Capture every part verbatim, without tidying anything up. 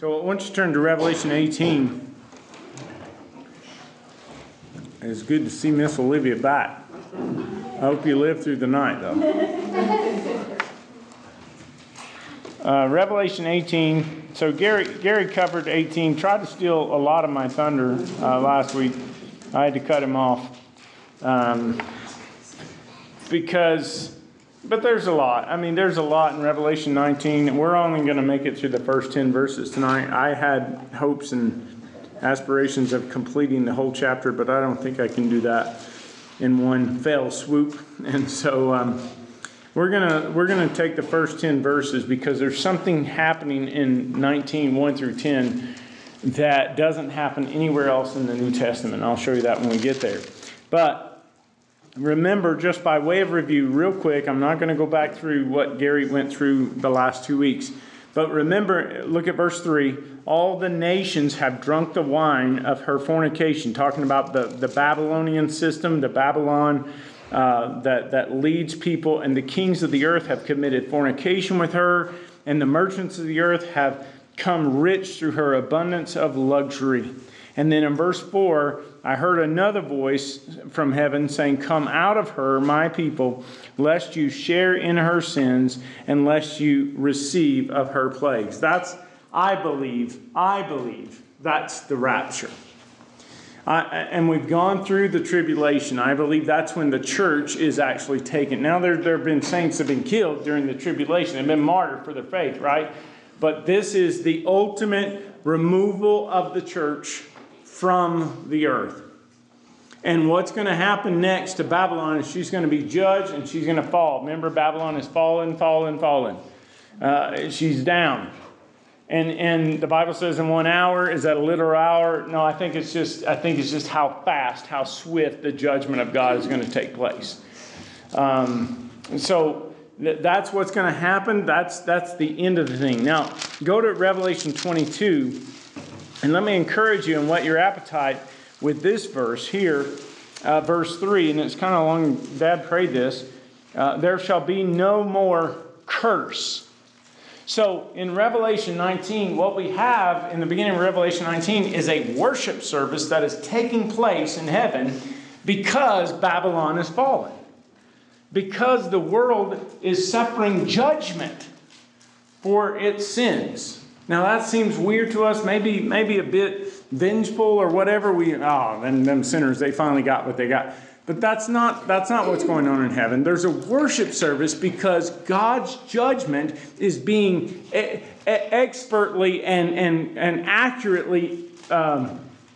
So I want you to turn to Revelation eighteen. It's good to see Miss Olivia back. I hope you live through the night, though. Uh, Revelation eighteen. So Gary Gary covered eighteen. Tried to steal a lot of my thunder uh, last week. I had to cut him off um, because. But there's a lot. I mean, there's a lot in Revelation nineteen. We're only going to make it through the first ten verses tonight. I had hopes and aspirations of completing the whole chapter, but I don't think I can do that in one fell swoop. And so um, we're gonna we're gonna take the first ten verses because there's something happening in nineteen, one through ten, that doesn't happen anywhere else in the New Testament. I'll show you that when we get there. But remember, just by way of review, real quick, I'm not going to go back through what Gary went through the last two weeks. But remember, look at verse three. All the nations have drunk the wine of her fornication. Talking about the, the Babylonian system, the Babylon uh, that, that leads people. And the kings of the earth have committed fornication with her. And the merchants of the earth have come rich through her abundance of luxury. And then in verse four, I heard another voice from heaven saying, "Come out of her, my people, lest you share in her sins, and lest you receive of her plagues." That's, I believe, I believe, that's the rapture. I, and we've gone through the tribulation. I believe that's when the church is actually taken. Now, there, there have been saints that have been killed during the tribulation. They've been martyred for their faith, right? But this is the ultimate removal of the church from the earth. And what's going to happen next to Babylon is she's going to be judged and she's going to fall. Remember, Babylon is fallen, fallen, fallen. Uh, she's down. And and the Bible says in one hour, is that a literal hour? No, I think it's just I think it's just how fast, how swift the judgment of God is going to take place. Um, and so th- that's what's going to happen. That's that's the end of the thing. Now, go to Revelation twenty-two. And let me encourage you and whet your appetite with this verse here, uh, verse three. And it's kind of long, Dad prayed this. Uh, there shall be no more curse. So in Revelation nineteen, what we have in the beginning of Revelation nineteen is a worship service that is taking place in heaven because Babylon is fallen. Because the world is suffering judgment for its sins. Now that seems weird to us, maybe maybe a bit vengeful or whatever. We oh, and them sinners, they finally got what they got. But that's not that's not what's going on in heaven. There's a worship service because God's judgment is being e- e- expertly and and and accurately um,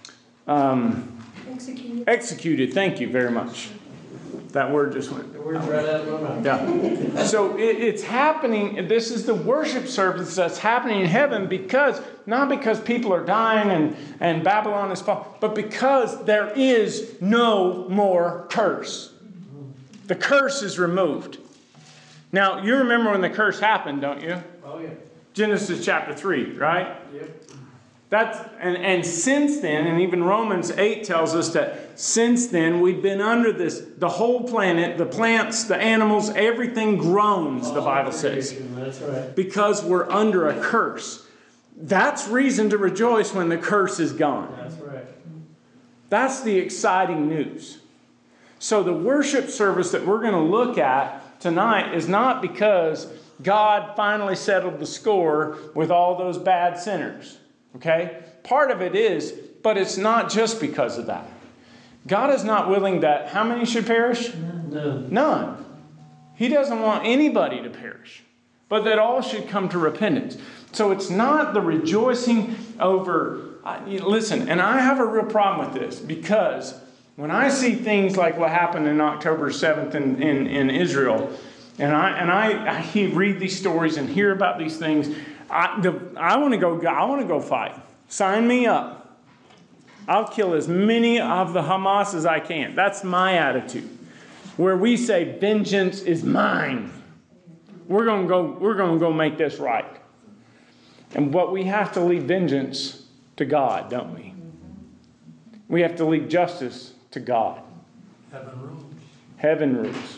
um, executed. executed. Thank you very much. That word just went. The word's right out of my mouth. Yeah. So it, it's happening. This is the worship service that's happening in heaven because, not because people are dying and, and Babylon is falling, but because there is no more curse. The curse is removed. Now, you remember when the curse happened, don't you? Oh, yeah. Genesis chapter three, right? Yep. That's and, and since then, and even Romans eight tells us that since then we've been under this, the whole planet, the plants, the animals, everything groans, the Bible says. That's right. Because we're under a curse. That's reason to rejoice when the curse is gone. That's right. That's the exciting news. So the worship service that we're going to look at tonight is not because God finally settled the score with all those bad sinners. Okay? Part of it is, but it's not just because of that. God is not willing that how many should perish? None. None. He doesn't want anybody to perish, but that all should come to repentance. So it's not the rejoicing over, uh, listen, and I have a real problem with this because when I see things like what happened in October seventh in, in, in Israel, and I and I, I read these stories and hear about these things, I, the, I want to go. I want to go fight. Sign me up. I'll kill as many of the Hamas as I can. That's my attitude. Where we say vengeance is mine. We're going to go. We're going to go make this right. And what we have to leave vengeance to God, don't we? We have to leave justice to God. Heaven rules. Heaven rules.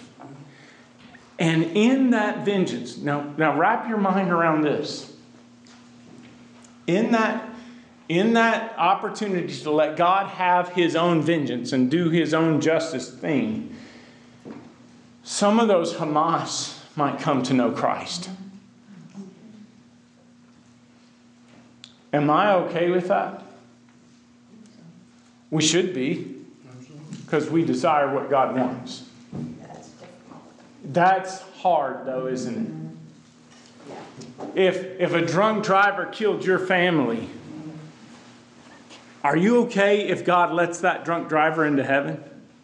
And in that vengeance, now, now wrap your mind around this. In that, in that opportunity to let God have his own vengeance and do his own justice thing, some of those Hamas might come to know Christ. Am I okay with that? We should be, because we desire what God wants. That's hard, though, isn't it? If, if a drunk driver killed your family, are you okay if God lets that drunk driver into heaven?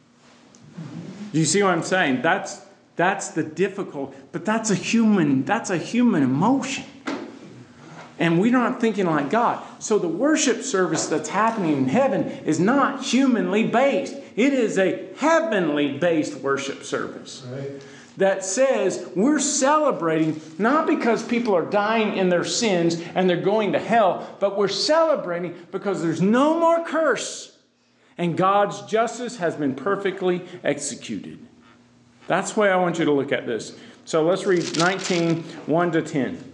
Do you see what I'm saying? That's, that's the difficult, but that's a human, that's a human emotion. And we're not thinking like God. So the worship service that's happening in heaven is not humanly based. It is a heavenly based worship service. Right. That says we're celebrating not because people are dying in their sins and they're going to hell, but we're celebrating because there's no more curse and God's justice has been perfectly executed. That's the way I want you to look at this. So let's read nineteen, one to ten.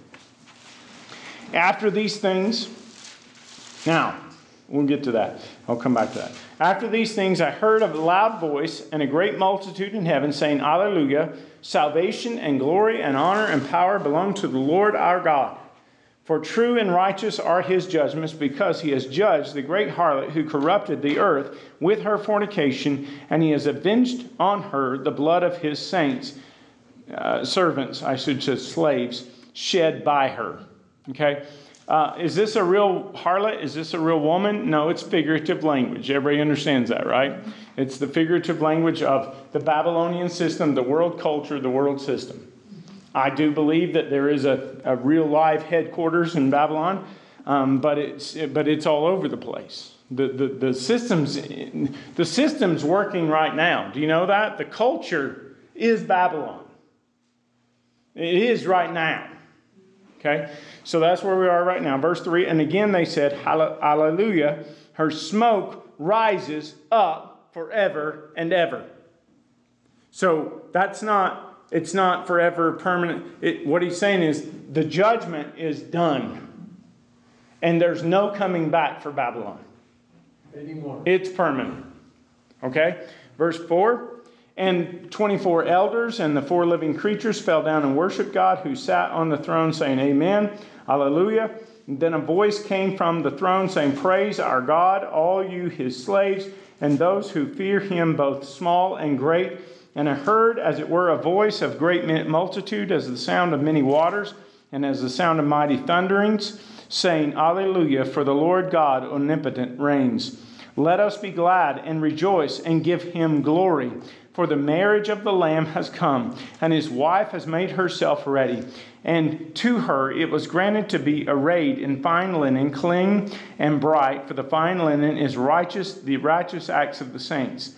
After these things, now, we'll get to that. I'll come back to that. After these things, I heard a loud voice and a great multitude in heaven saying, Alleluia, salvation and glory and honor and power belong to the Lord our God. For true and righteous are his judgments, because he has judged the great harlot who corrupted the earth with her fornication, and he has avenged on her the blood of his saints, uh, servants, I should say slaves, shed by her. Okay, uh, is this a real harlot? Is this a real woman? No, it's figurative language. Everybody understands that, right? It's the figurative language of the Babylonian system, the world culture, the world system. I do believe that there is a, a real live headquarters in Babylon, um, but it's but it's all over the place. The, the the systems the system's working right now. Do you know that? The culture is Babylon. It is right now. Okay, so that's where we are right now. Verse three, and again they said, Hallelujah, her smoke rises up forever and ever. So that's not, it's not forever permanent. It, what he's saying is the judgment is done. And there's no coming back for Babylon. Anymore. It's permanent. Okay, verse four. And twenty-four elders and the four living creatures fell down and worshiped God who sat on the throne, saying, Amen, Hallelujah. And then a voice came from the throne saying, Praise our God, all you his slaves, and those who fear him, both small and great. And I heard, as it were, a voice of great multitude, as the sound of many waters, and as the sound of mighty thunderings, saying, Alleluia, for the Lord God omnipotent reigns. Let us be glad and rejoice and give him glory. For the marriage of the Lamb has come, and his wife has made herself ready. And to her it was granted to be arrayed in fine linen, clean and bright, for the fine linen is righteous, the righteous acts of the saints.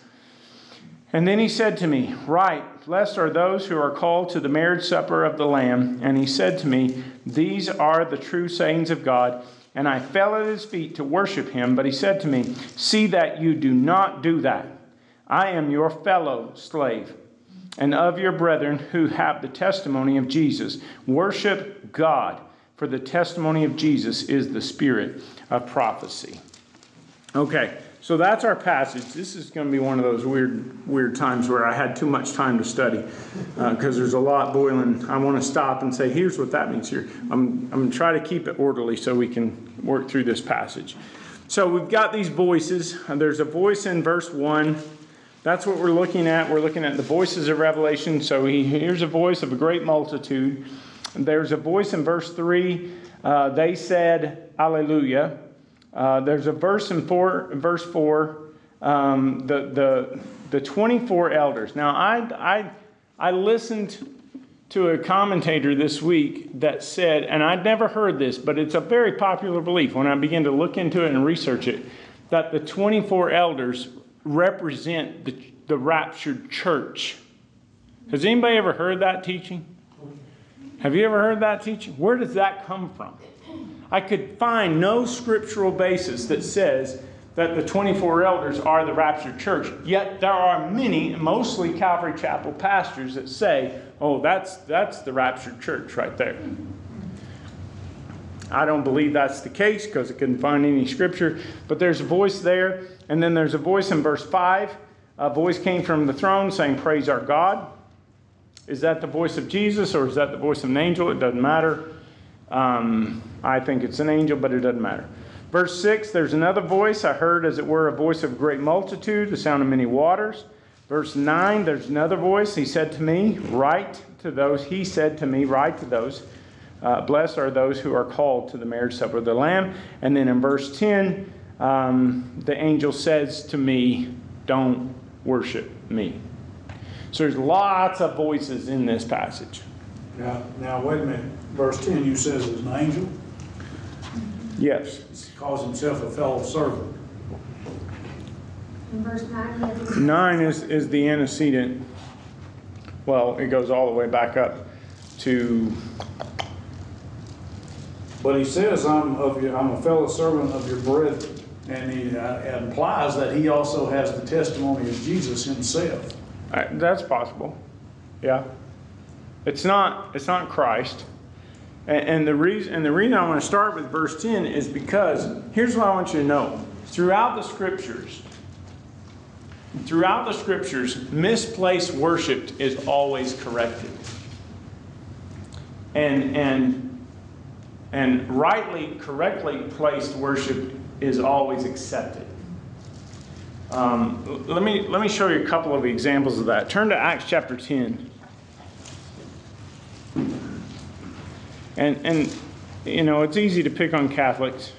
And then he said to me, Write, blessed are those who are called to the marriage supper of the Lamb. And he said to me, These are the true sayings of God. And I fell at his feet to worship him. But he said to me, See that you do not do that. I am your fellow slave, and of your brethren who have the testimony of Jesus. Worship God, for the testimony of Jesus is the spirit of prophecy. Okay, so that's our passage. This is going to be one of those weird, weird times where I had too much time to study, because uh, there's a lot boiling. I want to stop and say, here's what that means here. I'm, I'm going to try to keep it orderly so we can work through this passage. So we've got these voices. There's a voice in verse one. That's what we're looking at. We're looking at the voices of Revelation. So he hears a voice of a great multitude. There's a voice in verse three. Uh, they said, Alleluia. Uh, there's a verse in four, verse four. Um, the the the twenty-four elders. Now I I I listened to a commentator this week that said, and I'd never heard this, but it's a very popular belief when I began to look into it and research it, that the twenty-four elders represent the, the raptured church. Has anybody ever heard that teaching? Have you ever heard that teaching? Where does that come from? I could find no scriptural basis that says that the twenty-four elders are the raptured church. Yet there are many, mostly Calvary Chapel pastors, that say, oh, that's, that's the raptured church right there. I don't believe that's the case because I couldn't find any scripture. But there's a voice there. And then there's a voice in verse five. A voice came from the throne saying, praise our God. Is that the voice of Jesus or is that the voice of an angel? It doesn't matter. Um, I think it's an angel, but it doesn't matter. Verse six, there's another voice. I heard as it were a voice of great multitude, the sound of many waters. Verse nine, there's another voice. He said to me, write to those. He said to me, write to those. Uh, blessed are those who are called to the marriage supper of the Lamb. And then in verse ten, um, the angel says to me, don't worship me. So there's lots of voices in this passage. Now, now wait a minute. Verse ten, you says is an angel. Yes. He calls himself a fellow servant. In verse nine, Nine is, is the antecedent. Well, it goes all the way back up to... But he says, I'm of your, I'm a fellow servant of your brethren. And he uh, implies that he also has the testimony of Jesus himself. Uh, that's possible. Yeah. It's not, it's not Christ. And, and, the reason, and the reason I want to start with verse ten is because here's what I want you to know. Throughout the scriptures, throughout the scriptures, misplaced worship is always corrected. And, and, and rightly, correctly placed worship is always accepted. Um, let me, let me show you a couple of examples of that. Turn to Acts chapter ten. And, and you know, it's easy to pick on Catholics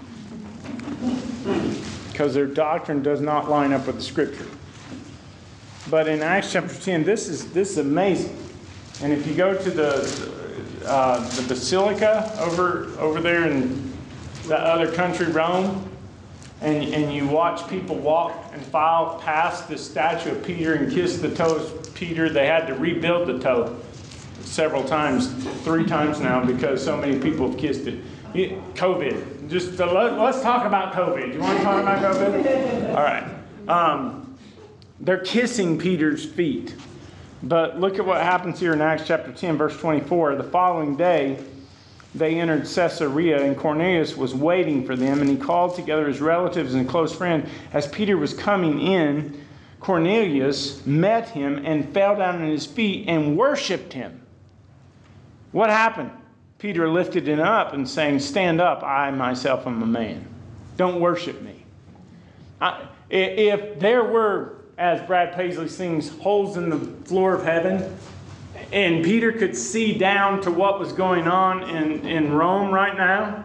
because their doctrine does not line up with the Scripture. But in Acts chapter ten, this is, this is amazing. And if you go to the, uh, the Basilica over, over there in the other country, Rome, and, and you watch people walk and file past the statue of Peter and kiss the toes of Peter, they had to rebuild the toe several times, three times now, because so many people have kissed it. it COVID. Just uh, let, let's talk about COVID. You want to talk about COVID? All right. Um, they're kissing Peter's feet. But look at what happens here in Acts chapter ten, verse twenty-four. The following day, they entered Caesarea, and Cornelius was waiting for them, and he called together his relatives and close friend. As Peter was coming in, Cornelius met him and fell down at his feet and worshipped him. What happened? Peter lifted him up and saying, stand up, I myself am a man. Don't worship me. I, if there were, as Brad Paisley sings, holes in the floor of heaven, and Peter could see down to what was going on in, in Rome right now,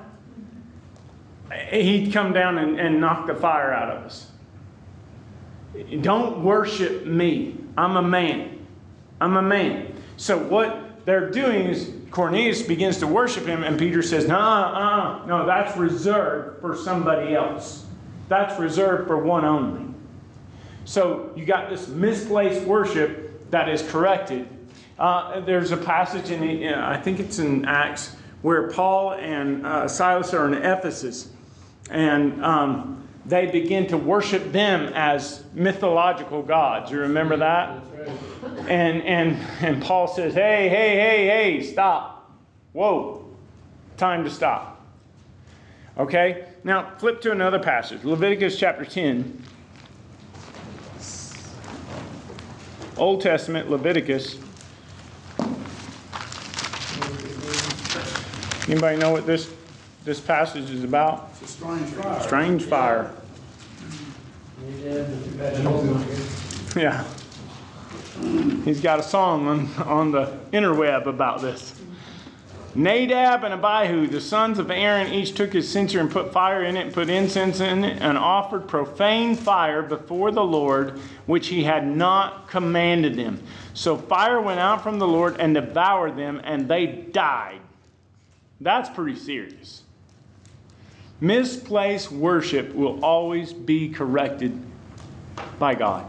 he'd come down and, and knock the fire out of us. Don't worship me. I'm a man. I'm a man. So what they're doing is Cornelius begins to worship him, and Peter says, no, uh, no, that's reserved for somebody else. That's reserved for one only. So you got this misplaced worship that is corrected. Uh, there's a passage in, uh, I think it's in Acts, where Paul and uh, Silas are in Ephesus, and um, they begin to worship them as mythological gods. You remember that? That's right. And and and Paul says, hey, hey, hey, hey, stop. Whoa. Time to stop. Okay? Now, flip to another passage. Leviticus chapter ten. Old Testament, Leviticus. Anybody know what this, this passage is about? It's a strange fire. Strange fire. Yeah. He's got a song on, on the interweb about this. Nadab and Abihu, the sons of Aaron, each took his censer and put fire in it and put incense in it and offered profane fire before the Lord, which he had not commanded them. So fire went out from the Lord and devoured them, and they died. That's pretty serious. Misplaced worship will always be corrected by God.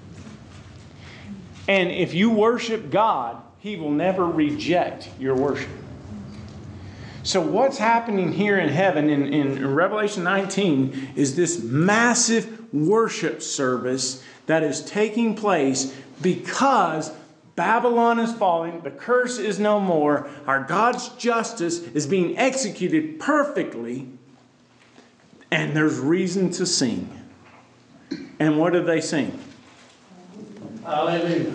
And if you worship God, he will never reject your worship. So what's happening here in heaven in, in Revelation nineteen is this massive worship service that is taking place because Babylon is falling. The curse is no more. Our God's justice is being executed perfectly. And there's reason to sing. And what do they sing? Hallelujah.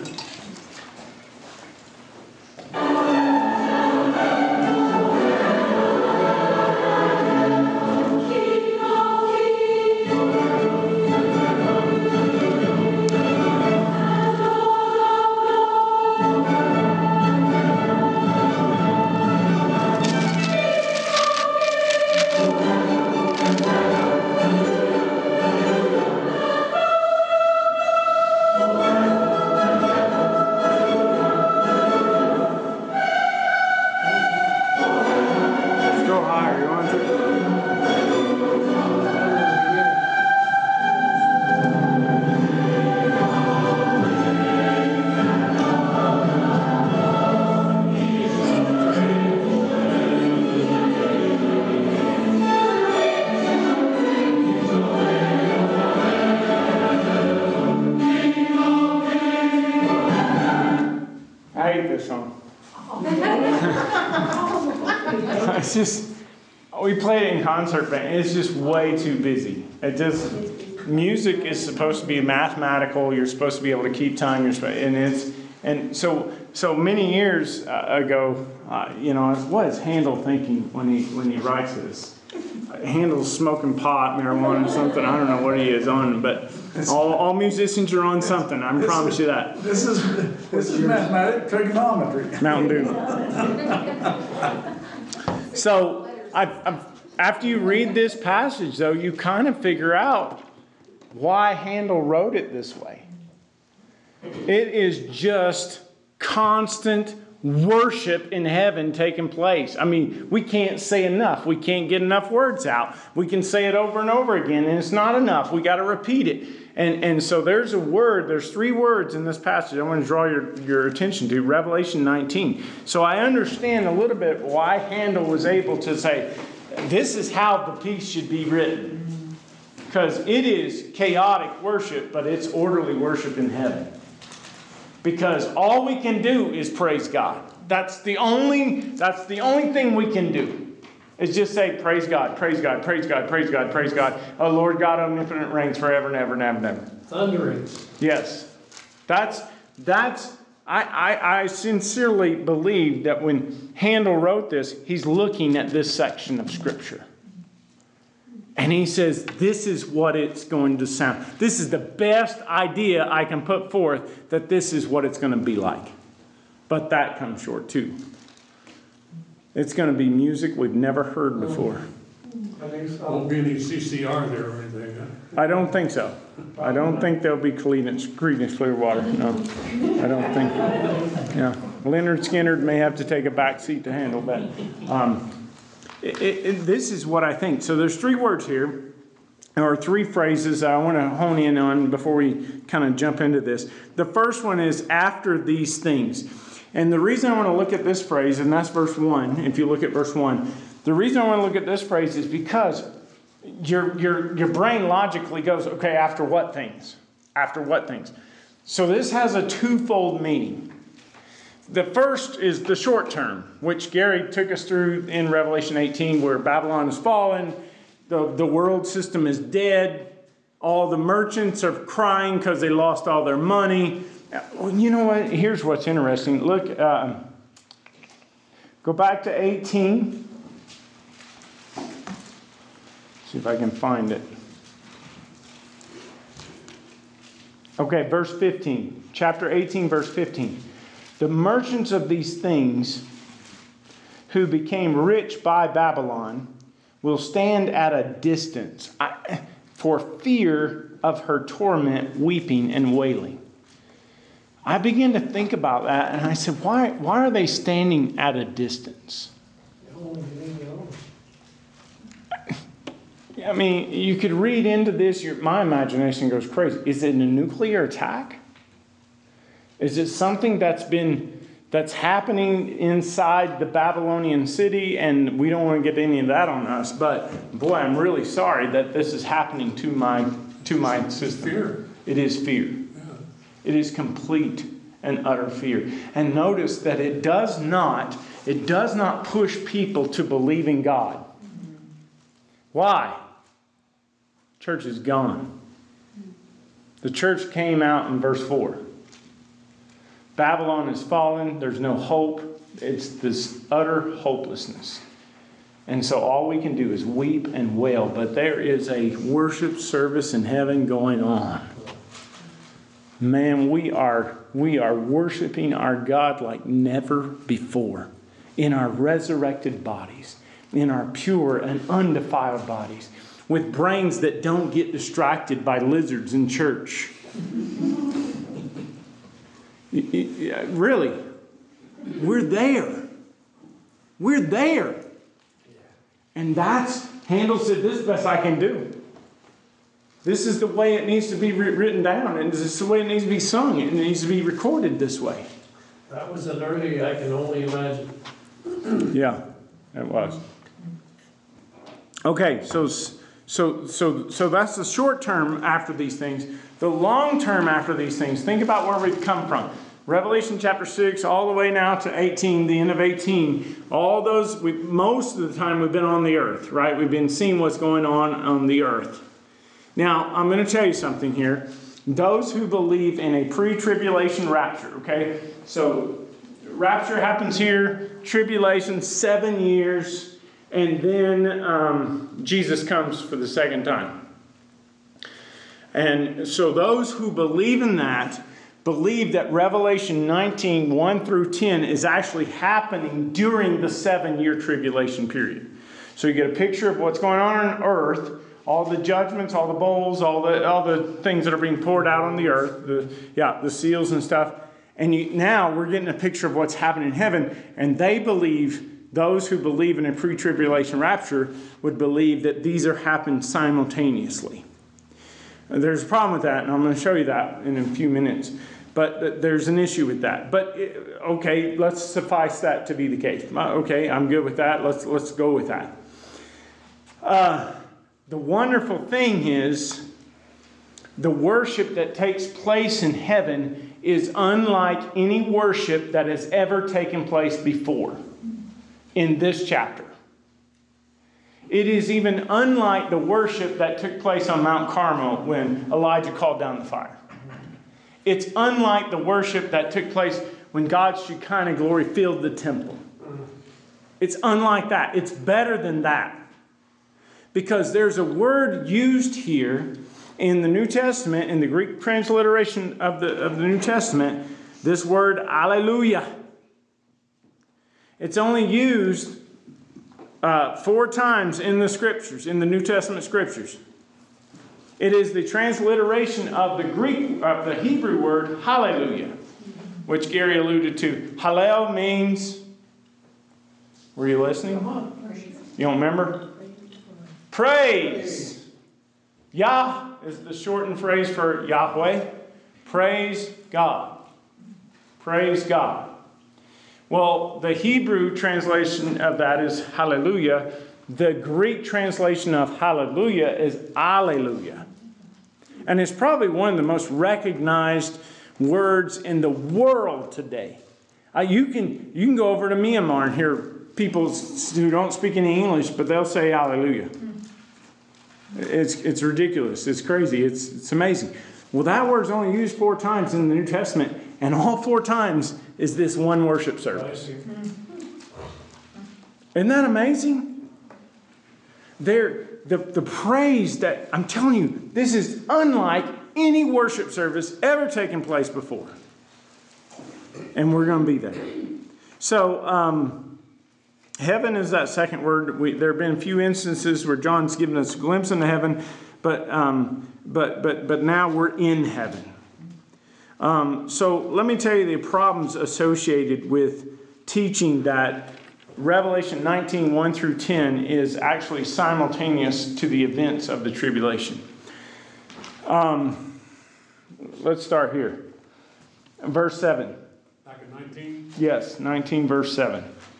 Let's go higher. You want to? I hate this song. It's just, we play it in concert band. It's just way too busy. It just, music is supposed to be mathematical. You're supposed to be able to keep time. You're supposed, and it's, and so, so many years uh, ago, uh, you know, what is Handel thinking when he when he writes this? Handel's smoking pot, marijuana, something. I don't know what he is on, but all, all musicians are on something. I promise you that. This is, this is mathematics, trigonometry. Mountain Dew. So, I, I, after you read this passage, though, you kind of figure out why Handel wrote it this way. It is just constant worship in heaven taking place. I mean, we can't say enough. We can't get enough words out. We can say it over and over again, and it's not enough. We got to repeat it. And, and so there's a word, there's three words in this passage I want to draw your, your attention to, Revelation nineteen. So I understand a little bit why Handel was able to say, this is how the piece should be written. Because it is chaotic worship, but it's orderly worship in heaven. Because all we can do is praise God. That's the only, that's the only thing we can do. Is just say, praise God, praise God, praise God, praise God, praise God. Oh, Lord God omnipotent reigns forever and ever and ever and ever. Thunderings. Yes. That's, that's, I, I, I sincerely believe that when Handel wrote this, he's looking at this section of Scripture. And he says, this is what it's going to sound. This is the best idea I can put forth, that this is what it's going to be like. But that comes short too. It's going to be music we've never heard before. I think so. Won't be any C C R there or anything, huh? I don't think so. I don't think there'll be Creedence, Creedence Clearwater. No, I don't think. Yeah, Leonard Skinner may have to take a back seat to handle that. Um, it, it, it, this is what I think. So there's three words here, or three phrases I want to hone in on before we kind of jump into this. The first one is after these things. And the reason I want to look at this phrase, and that's verse one, if you look at verse one, the reason I want to look at this phrase is because your, your, your brain logically goes, okay, after what things? After what things? So this has a twofold meaning. The first is the short term, which Gary took us through in Revelation eighteen, where Babylon has fallen, the, the world system is dead, all the merchants are crying because they lost all their money. Well, you know what? Here's what's interesting. Look, uh, go back to eighteen. See if I can find it. Okay, verse fifteen. Chapter eighteen, verse fifteen. The merchants of these things who became rich by Babylon will stand at a distance I, for fear of her torment, weeping and wailing. I began to think about that, and I said, why, why are they standing at a distance? I mean, you could read into this, your, my imagination goes crazy. Is it a nuclear attack? Is it something that's been, that's happening inside the Babylonian city, and we don't want to get any of that on us, but boy, I'm really sorry that this is happening to my, to my system. Fear. It is fear. Yeah. It is complete and utter fear. And notice that it does not, it does not push people to believe in God. Why? Church is gone. The church came out in verse four. Babylon is fallen. There's no hope. It's this utter hopelessness. And so all we can do is weep and wail. But there is a worship service in heaven going on. Man, we are, we are worshiping our God like never before. In our resurrected bodies. In our pure and undefiled bodies. With brains that don't get distracted by lizards in church. Really. We're there. We're there. And that's, Handel said, this is the best I can do. This is the way it needs to be written down. And this is the way it needs to be sung. It needs to be recorded this way. That was an early, I can only imagine. Yeah, it was. Okay, so so so so that's the short term after these things. The long term after these things, think about where we've come from. Revelation chapter six, all the way now to eighteen, the end of eighteen. All those, we, most of the time we've been on the earth, right? We've been seeing what's going on on the earth. Now, I'm going to tell you something here. Those who believe in a pre-tribulation rapture, okay? So, rapture happens here, tribulation, seven years, and then um, Jesus comes for the second time. And so those who believe in that, believe that Revelation nineteen, one through ten is actually happening during the seven-year tribulation period. So you get a picture of what's going on on earth, all the judgments, all the bowls, all the all the things that are being poured out on the earth, the yeah, the seals and stuff. And you, now we're getting a picture of what's happening in heaven, and they believe, those who believe in a pre-tribulation rapture would believe that these are happening simultaneously. There's a problem with that, and I'm going to show you that in a few minutes. But there's an issue with that. But, okay, let's suffice that to be the case. Okay, I'm good with that. Let's, let's go with that. Uh, the wonderful thing is, the worship that takes place in heaven is unlike any worship that has ever taken place before in this chapter. It is even unlike the worship that took place on Mount Carmel when Elijah called down the fire. It's unlike the worship that took place when God's Shekinah glory filled the temple. It's unlike that. It's better than that. Because there's a word used here in the New Testament, in the Greek transliteration of the, of the New Testament, this word alleluia. It's only used uh, four times in the scriptures, in the New Testament scriptures. It is the transliteration of the Greek, of the Hebrew word hallelujah, which Gary alluded to. Hallel means, were you listening? You don't remember? Praise. Yah is the shortened phrase for Yahweh. Praise God. Praise God. Well, the Hebrew translation of that is hallelujah. The Greek translation of hallelujah is alleluia. And it's probably one of the most recognized words in the world today. Uh, you can you can go over to Myanmar and hear people who don't speak any English, but they'll say hallelujah. It's it's ridiculous. It's crazy. It's it's amazing. Well, that word's only used four times in the New Testament, and all four times is this one worship service. Isn't that amazing? There, the, the praise that, I'm telling you, this is unlike any worship service ever taken place before. And we're going to be there. So, um, heaven is that second word. We, there have been a few instances where John's given us a glimpse into heaven, but um, but but but now we're in heaven. Um, so let me tell you the problems associated with teaching that Revelation nineteen, one through ten is actually simultaneous to the events of the tribulation. Um, let's start here. Verse seven. Back in nineteen? Yes, nineteen, verse seven.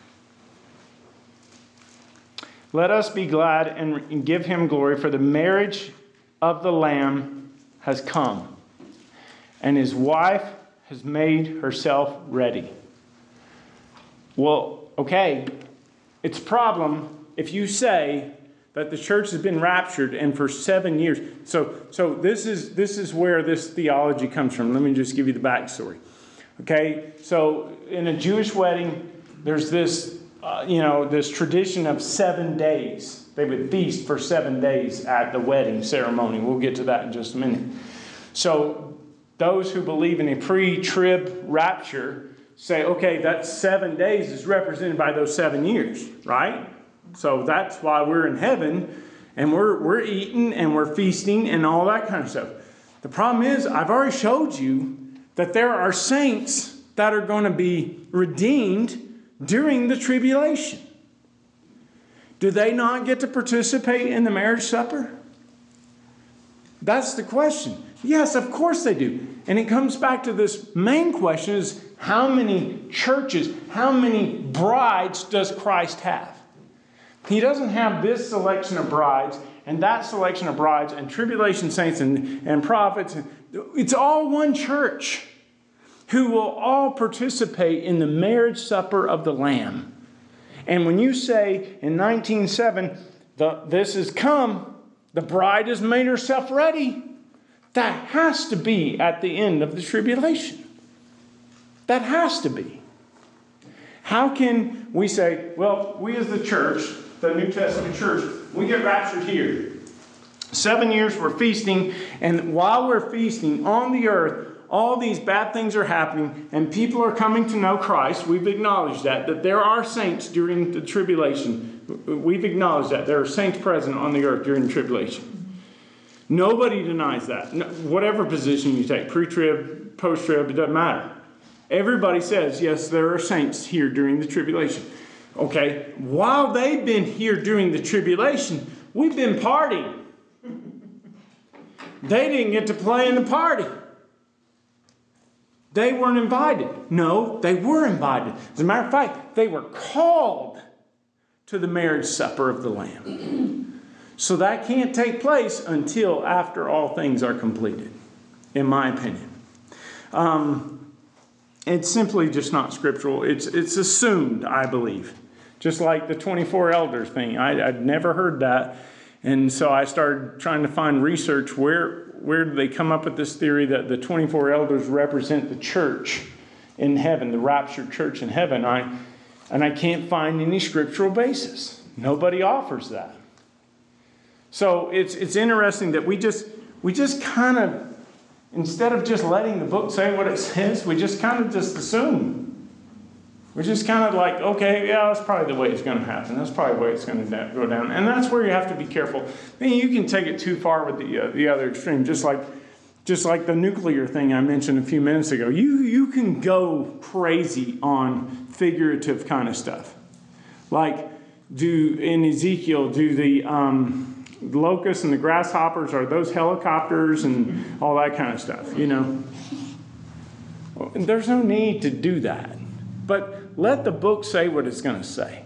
Let us be glad and give him glory, for the marriage of the Lamb has come, and his wife has made herself ready. Well, okay, it's a problem if you say that the church has been raptured and for seven years. So, so this is this is where this theology comes from. Let me just give you the backstory. Okay, so in a Jewish wedding, there's this, uh, you know, this tradition of seven days. They would feast for seven days at the wedding ceremony. We'll get to that in just a minute. So those who believe in a pre-trib rapture say, okay, that seven days is represented by those seven years, right? So that's why we're in heaven, and we're we're eating and we're feasting and all that kind of stuff. The problem is, I've already showed you that there are saints that are going to be redeemed during the tribulation. Do they not get to participate in the marriage supper? That's the question. Yes, of course they do. And it comes back to this main question is, how many churches, how many brides does Christ have? He doesn't have this selection of brides and that selection of brides and tribulation saints and, and prophets. It's all one church who will all participate in the marriage supper of the Lamb. And when you say in nineteen seven, the, this has come, the bride has made herself ready, that has to be at the end of the tribulation. That has to be. How can we say, well, we as the church, the New Testament church, we get raptured here. Seven years we're feasting, and while we're feasting on the earth, all these bad things are happening, and people are coming to know Christ. We've acknowledged that, that there are saints during the tribulation. We've acknowledged that. There are saints present on the earth during the tribulation. Nobody denies that. No, whatever position you take, pre-trib, post-trib, it doesn't matter. Everybody says, yes, there are saints here during the tribulation. Okay, while they've been here during the tribulation, we've been partying. They didn't get to play in the party. They weren't invited. No, they were invited. As a matter of fact, they were called to the marriage supper of the Lamb. So that can't take place until after all things are completed, in my opinion. Um, it's simply just not scriptural. It's, it's assumed, I believe. Just like the twenty-four elders thing. I, I'd never heard that. And so I started trying to find research. Where, where did they come up with this theory that the twenty-four elders represent the church in heaven, the raptured church in heaven? I, and I can't find any scriptural basis. Nobody offers that. So it's it's interesting that we just we just kind of, instead of just letting the book say what it says, we just kind of just assume. We're just kind of like, okay, yeah, that's probably the way it's going to happen. That's probably the way it's going to go down. And that's where you have to be careful. I mean, you can take it too far with the uh, the other extreme, just like just like the nuclear thing I mentioned a few minutes ago. You you can go crazy on figurative kind of stuff, like do in Ezekiel, do the um, locusts and the grasshoppers, are those helicopters and all that kind of stuff, you know. There's no need to do that. But let the book say what it's going to say.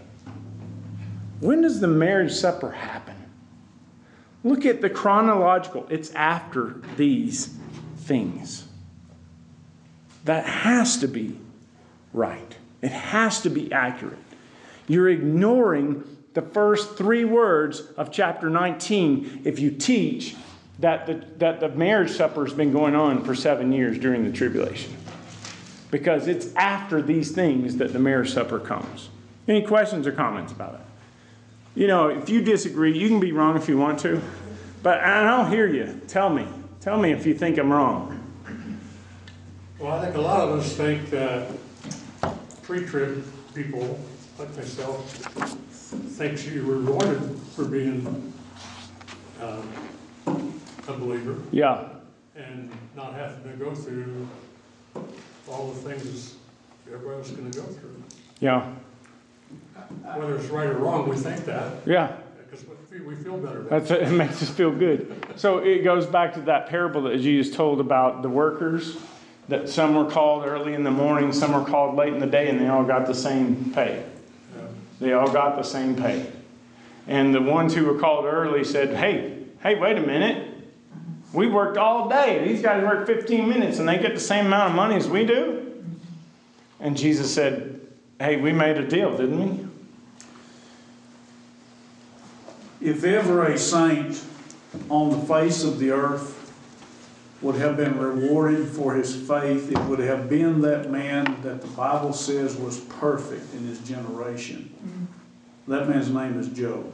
When does the marriage supper happen? Look at the chronological. It's after these things. That has to be right. It has to be accurate. You're ignoring the first three words of chapter nineteen if you teach that the, that the marriage supper has been going on for seven years during the tribulation. Because it's after these things that the marriage supper comes. Any questions or comments about it? You know, if you disagree, you can be wrong if you want to. But and I'll hear you. Tell me. Tell me if you think I'm wrong. Well, I think a lot of us think that pre-trib people, like myself, think you're rewarded for being uh, a believer. Yeah. And not having to go through all the things everybody else is going to go through. Yeah. Whether it's right or wrong, we think that. Yeah. Because we feel better. That's it. It makes us feel good. So it goes back to that parable that Jesus told about the workers, that some were called early in the morning, some were called late in the day, and they all got the same pay. Yeah. They all got the same pay. And the ones who were called early said, hey, hey, wait a minute. We worked all day. These guys work fifteen minutes and they get the same amount of money as we do. And Jesus said, hey, we made a deal, didn't we? If ever a saint on the face of the earth would have been rewarded for his faith, it would have been that man that the Bible says was perfect in his generation. That man's name is Job.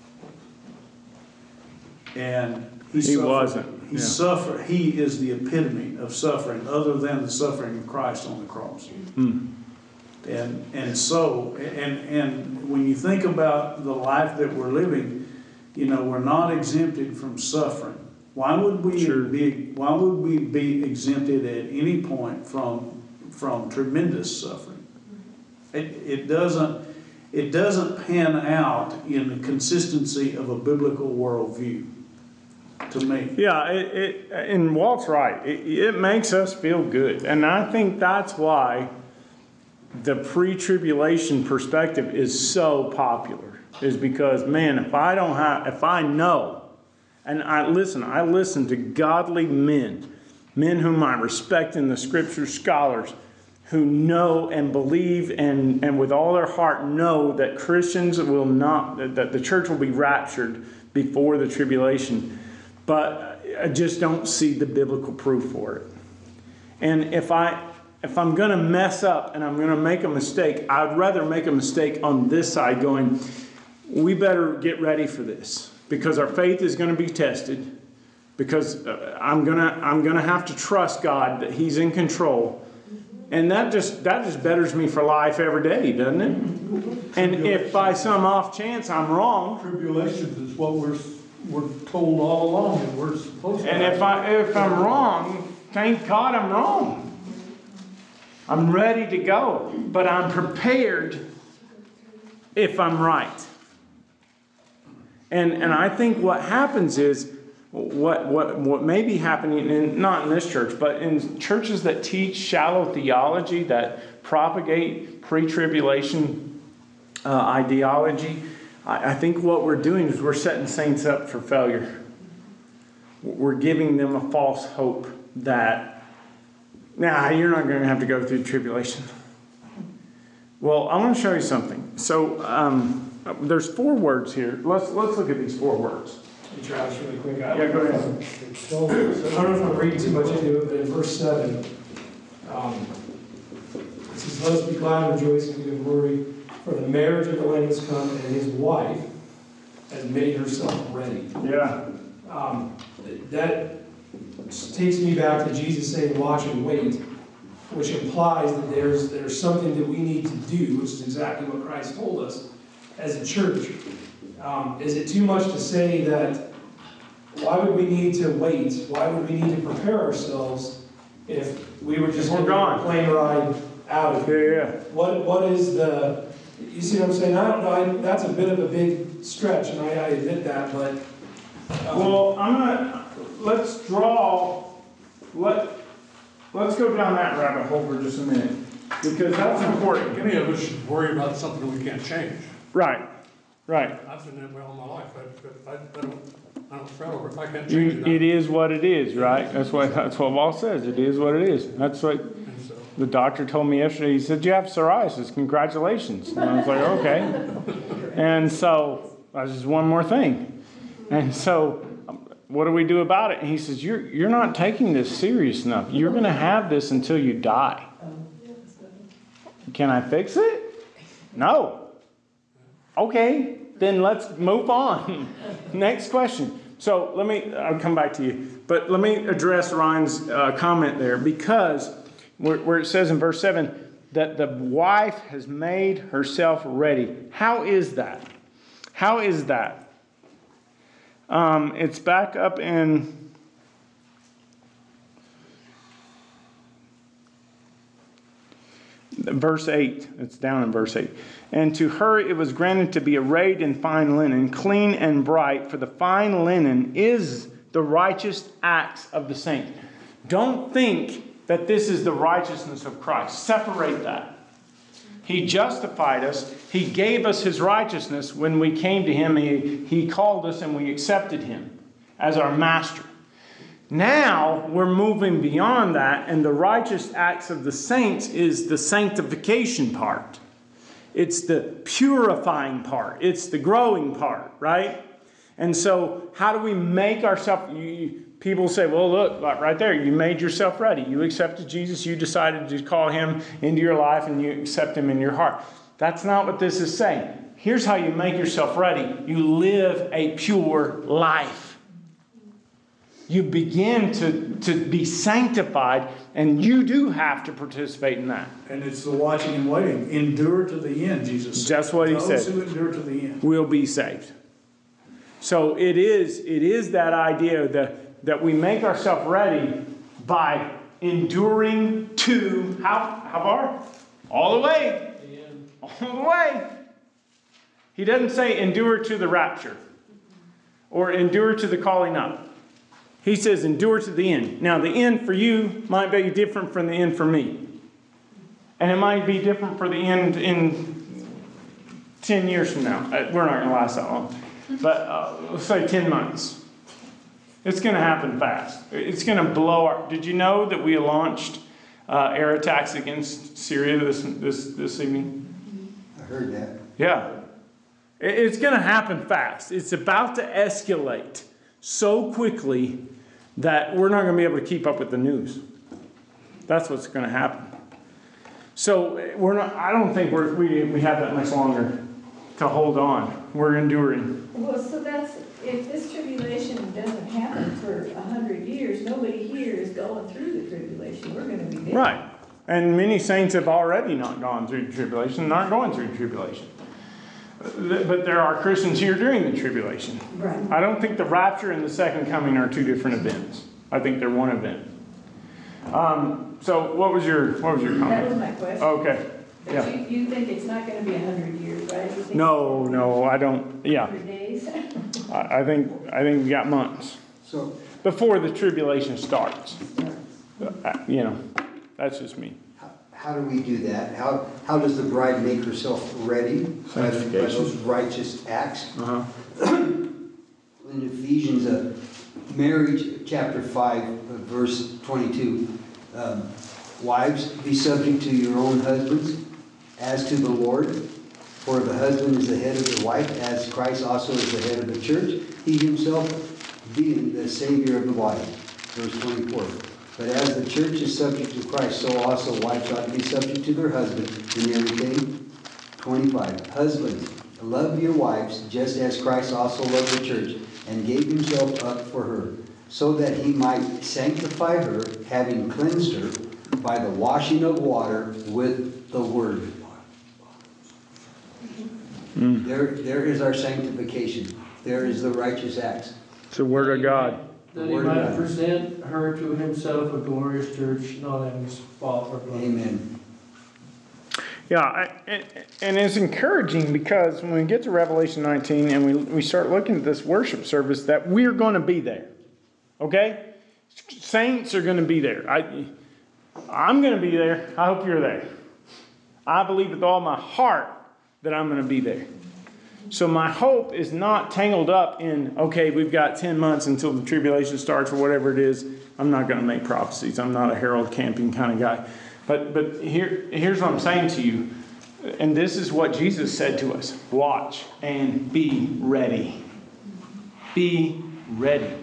And he, He suffered, wasn't, He yeah. suffered. He is the epitome of suffering, other than the suffering of Christ on the cross. Hmm. And and so and and when you think about the life that we're living, you know, we're not exempted from suffering. Why would we Sure. be? Why would we be exempted at any point from from tremendous suffering? It it doesn't it doesn't pan out in the consistency of a biblical worldview. To me, Yeah, it, it, and Walt's right. It, it makes us feel good. And I think that's why the pre-tribulation perspective is so popular. Is because, man, if I don't have, if I know, and I listen, I listen to godly men, men whom I respect in the scripture, scholars, who know and believe and, and with all their heart know that Christians will not, that the church will be raptured before the tribulation. But I just don't see the biblical proof for it. And if I if I'm going to mess up and I'm going to make a mistake, I'd rather make a mistake on this side going, we better get ready for this because our faith is going to be tested, because I'm going to I'm going to have to trust God that He's in control. And that just that just betters me for life every day, doesn't it? And if by some off chance I'm wrong, Tribulations is what we're, we're told all along that we're supposed to. and if I if I'm wrong, thank God I'm wrong. I'm ready to go, but I'm prepared if I'm right. And and I think what happens is what what what may be happening in, not in this church, but in churches that teach shallow theology, that propagate pre-tribulation uh, ideology. I, I think what we're doing is we're setting saints up for failure. We're giving them a false hope that, nah, you're not going to have to go through tribulation. Well, I want to show you something. So um, there's four words here. Let's let's look at these four words. Hey, Travis, really quick. I Yeah, go ahead. So, I don't know if I'm reading too much into it, but in verse seven, um, it says, "Let us be glad and rejoice and give glory, for the marriage of the Lamb has come, and his wife has made herself ready." Yeah. Um, that takes me back to Jesus saying, "Watch and wait," which implies that there's there's something that we need to do, which is exactly what Christ told us as a church. Um, is it too much to say that why would we need to wait? Why would we need to prepare ourselves if we were just We're going gone. to plane ride out of Yeah, here? yeah. What what is the? You see what I'm saying? I don't know. I, that's a bit of a big stretch, and I, I admit that. But um, Well, I'm gonna let's draw. Let let's go down that rabbit hole for just a minute because that's important. Any of us should worry about something we can't change. Right. Right. I've been that way all my life. I, I, I don't, I don't fret over it. If I can't You, change it. it is what it is, right? That's what that's what Paul says. It is what it is. That's what And so, the doctor told me yesterday. He said, "You have psoriasis. Congratulations." And I was like, "Okay." And so that's just one more thing. And so, what do we do about it? And he says, "You're you're not taking this serious enough. You're going to have this until you die." Can I fix it? No. Okay, then let's move on. Next question. So let me, I'll come back to you, but let me address Ryan's uh, comment there, because where, where it says in verse seven that the wife has made herself ready. How is that? How is that? Um, it's back up in verse eight. It's down in verse eight. "And to her it was granted to be arrayed in fine linen, clean and bright, for the fine linen is the righteous acts of the saint." Don't think that this is the righteousness of Christ. Separate that. He justified us. He gave us His righteousness when we came to Him. He, he called us and we accepted Him as our master. Now we're moving beyond that, and the righteous acts of the saints is the sanctification part. It's the purifying part. It's the growing part, right? And so how do we make ourselves... People say, well, look, right there, you made yourself ready. You accepted Jesus. You decided to call him into your life, and you accept him in your heart. That's not what this is saying. Here's how you make yourself ready. You live a pure life. You begin to, to be sanctified, and you do have to participate in that. And it's the watching and waiting. Endure to the end, Jesus said. That's what he said. Those who endure to the end will be saved. So it is, it is that idea that, that we make ourselves ready by enduring to, how, how far? All the way. All the way. He doesn't say endure to the rapture or endure to the calling up. He says endure to the end. Now, the end for you might be different from the end for me. And it might be different for the end in ten years from now. We're not going to last that long. But uh, let's say ten months. It's going to happen fast. It's going to blow our... Did you know that we launched uh, air attacks against Syria this, this, this evening? I heard that. Yeah. It's going to happen fast. It's about to escalate so quickly that we're not going to be able to keep up with the news. That's what's going to happen. So we're not. I don't think we're, we we have that much longer to hold on. We're enduring. Well, so that's, if this tribulation doesn't happen for a hundred years, nobody here is going through the tribulation. We're going to be there. Right. And many saints have already not gone through the tribulation and aren't going through the tribulation. But there are Christians here during the tribulation. Right. I don't think the rapture and the second coming are two different events. I think they're one event. Um, so what was your what was your comment? That was my question. Okay. But Yeah. you, you think it's not going to be a hundred years, right? You think No, no, I don't. Yeah. Hundred days? I, I think I think we got months So, before the tribulation starts. Uh, You know, that's just me. how, how do we do that? How, how does the bride make herself ready by, the- by those righteous acts? Uh-huh. In Ephesians, uh, marriage, chapter five, uh, verse twenty-two, um, wives, be subject to your own husbands, as to the Lord. For the husband is the head of the wife, as Christ also is the head of the church, he himself being the Savior of the wife. Verse twenty-four. But as the church is subject to Christ, so also wives ought to be subject to their husband in everything. twenty-five. Husbands, love your wives, just as Christ also loved the church, and gave himself up for her, so that he might sanctify her, having cleansed her by the washing of water with the word. Mm. There, there is our sanctification. There is the righteous acts. It's the word of God. That he might present her to himself a glorious church, not having spot or blemish. Amen. Yeah, I, and, and it's encouraging because when we get to Revelation nineteen and we, we start looking at this worship service, that we're going to be there. Okay? Saints are going to be there. I, I'm going to be there. I hope you're there. I believe with all my heart that I'm going to be there. So my hope is not tangled up in, okay, we've got ten months until the tribulation starts or whatever it is. I'm not going to make prophecies. I'm not a Harold Camping kind of guy. But but here here's what I'm saying to you. And this is what Jesus said to us. Watch and be ready. Be ready.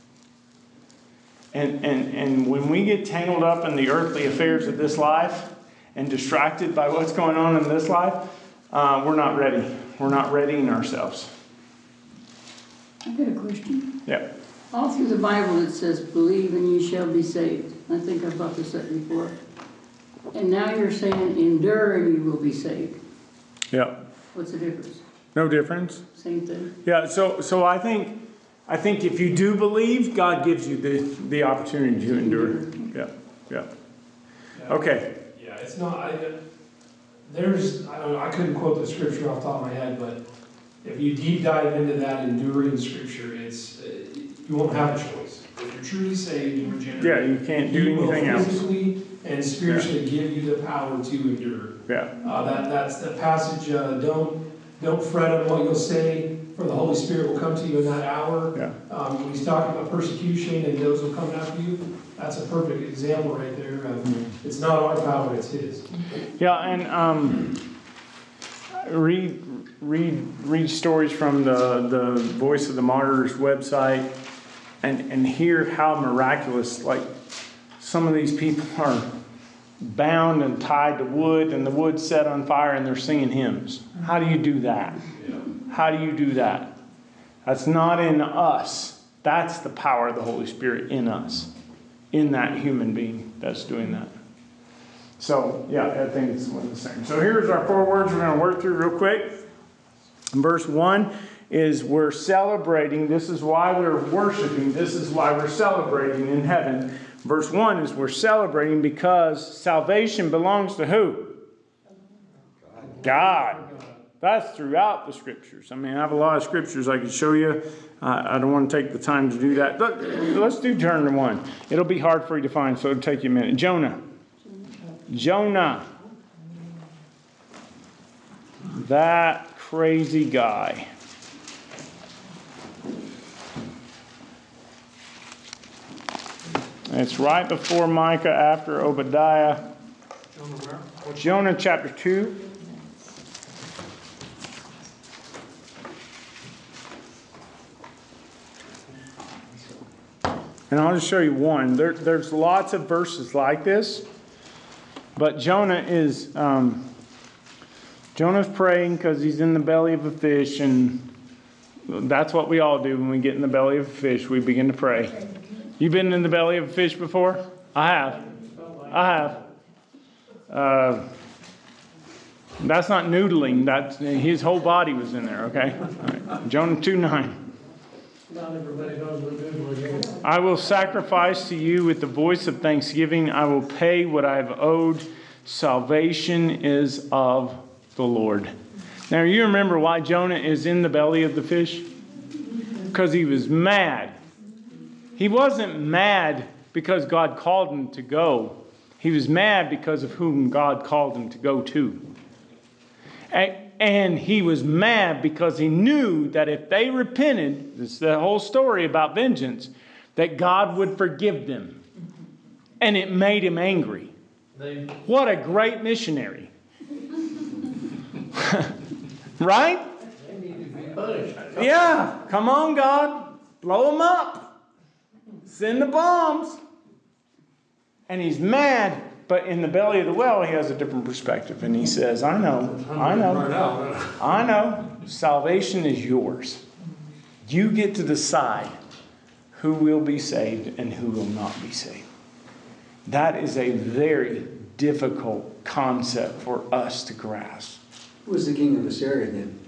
And, and, and when we get tangled up in the earthly affairs of this life and distracted by what's going on in this life, uh, we're not ready. We're not readying ourselves. I've got a question. Yeah. All through the Bible it says, believe and ye shall be saved. I think I've brought this up before. And now you're saying, endure and you will be saved. Yeah. What's the difference? No difference. Same thing? Yeah, so so I think I think if you do believe, God gives you the, the opportunity to endure. Yeah. Yeah. Okay. Yeah, it's not, I, there's, I don't know, I couldn't quote the scripture off the top of my head, but if you deep dive into that enduring scripture, it's, uh, you won't have a choice. If you're truly saved and regenerated, Yeah, you can't do He will anything else. physically and spiritually give you the power to endure. Yeah. Uh, that, that's the passage, uh, don't, don't fret on what you'll say, for the Holy Spirit will come to you in that hour. Yeah. Um, when he's talking about persecution and those will come after you, that's a perfect example right there of, it's not our power, it's his. Yeah, and um, read read read stories from the the Voice of the Martyrs website, and and hear how miraculous, like, some of these people are bound and tied to wood, and the wood set on fire, and they're singing hymns. How do you do that? How do you do that? That's not in us. That's the power of the Holy Spirit in us, in that human being that's doing that. So, yeah, I think it's one of the same. So here's our four words we're going to work through real quick. Verse one is we're celebrating. This is why we're worshiping. This is why we're celebrating in heaven. Verse one is we're celebrating because salvation belongs to who? God. That's throughout the scriptures. I mean, I have a lot of scriptures I could show you. Uh, I don't want to take the time to do that. But let's do turn to one. It'll be hard for you to find, so it'll take you a minute. Jonah. Jonah. That crazy guy. It's right before Micah, after Obadiah. Jonah where? Jonah chapter two. And I'll just show you one. There, there's lots of verses like this. But Jonah is, um, Jonah's praying because he's in the belly of a fish. And that's what we all do when we get in the belly of a fish. We begin to pray. You been in the belly of a fish before? I have. I have. Uh, that's not noodling. That's, his whole body was in there, okay? All right. Jonah two nine. Not everybody knows what good is. I will sacrifice to you with the voice of thanksgiving. I will pay what I have owed. Salvation is of the Lord. Now, you remember why Jonah is in the belly of the fish? Because he was mad. He wasn't mad because God called him to go. He was mad because of whom God called him to go to. And he was mad because he knew that if they repented, this is the whole story about vengeance, that God would forgive them. And it made him angry. They, What a great missionary. Right? they need to be punished. Yeah. Come on, God. Blow them up. Send the bombs. And he's mad. But in the belly of the well, he has a different perspective. And he says, I know, I know, I know. Salvation is yours. You get to decide who will be saved and who will not be saved. That is a very difficult concept for us to grasp. Who was the king of Assyria then?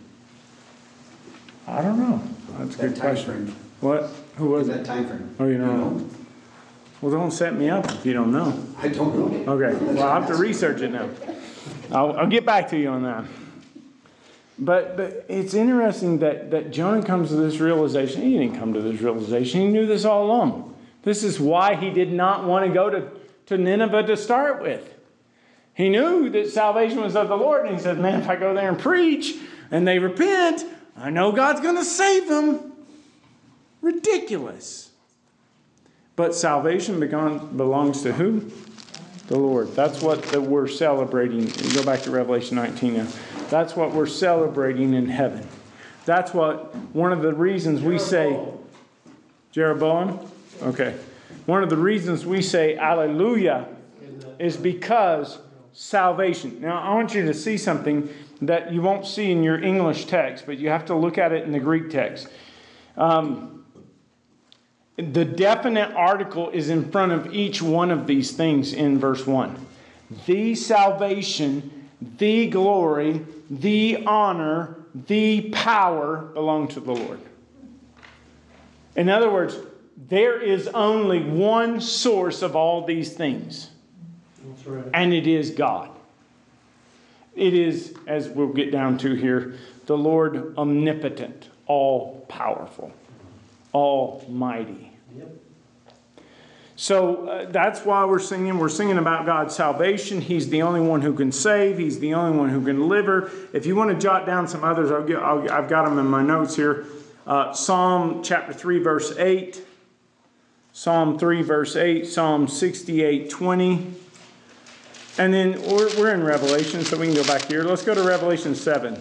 I don't know. That's a That good time question. frame. What? Who was that it? time frame? Oh, you don't know? Well, don't set me up if you don't know. I don't know. Okay, well, I'll have to research it now. I'll, I'll get back to you on that. But but it's interesting that, that Jonah comes to this realization. He didn't come to this realization. He knew this all along. This is why he did not want to go to, to Nineveh to start with. He knew that salvation was of the Lord. And he said, man, if I go there and preach and they repent, I know God's going to save them. Ridiculous. But salvation belongs to who? The Lord. That's what the, we're celebrating. Go back to Revelation nineteen now. That's what we're celebrating in heaven. That's what, one of the reasons we say, Jeroboam? Okay. One of the reasons we say Alleluia is because salvation. Now, I want you to see something that you won't see in your English text, but you have to look at it in the Greek text. Um, The definite article is in front of each one of these things in verse one. The salvation, the glory, the honor, the power belong to the Lord. In other words, there is only one source of all these things. That's right. And it is God. It is, as we'll get down to here, the Lord omnipotent, all powerful, almighty. Yep. So uh, that's why we're singing. We're singing about God's salvation. He's the only one who can save. He's the only one who can deliver. If you want to jot down some others, I'll get, I'll, I've got them in my notes here. Uh, Psalm chapter three, verse eight. Psalm three, verse eight. Psalm sixty-eight, twenty. And then we're, we're in Revelation, so we can go back here. Let's go to Revelation seven.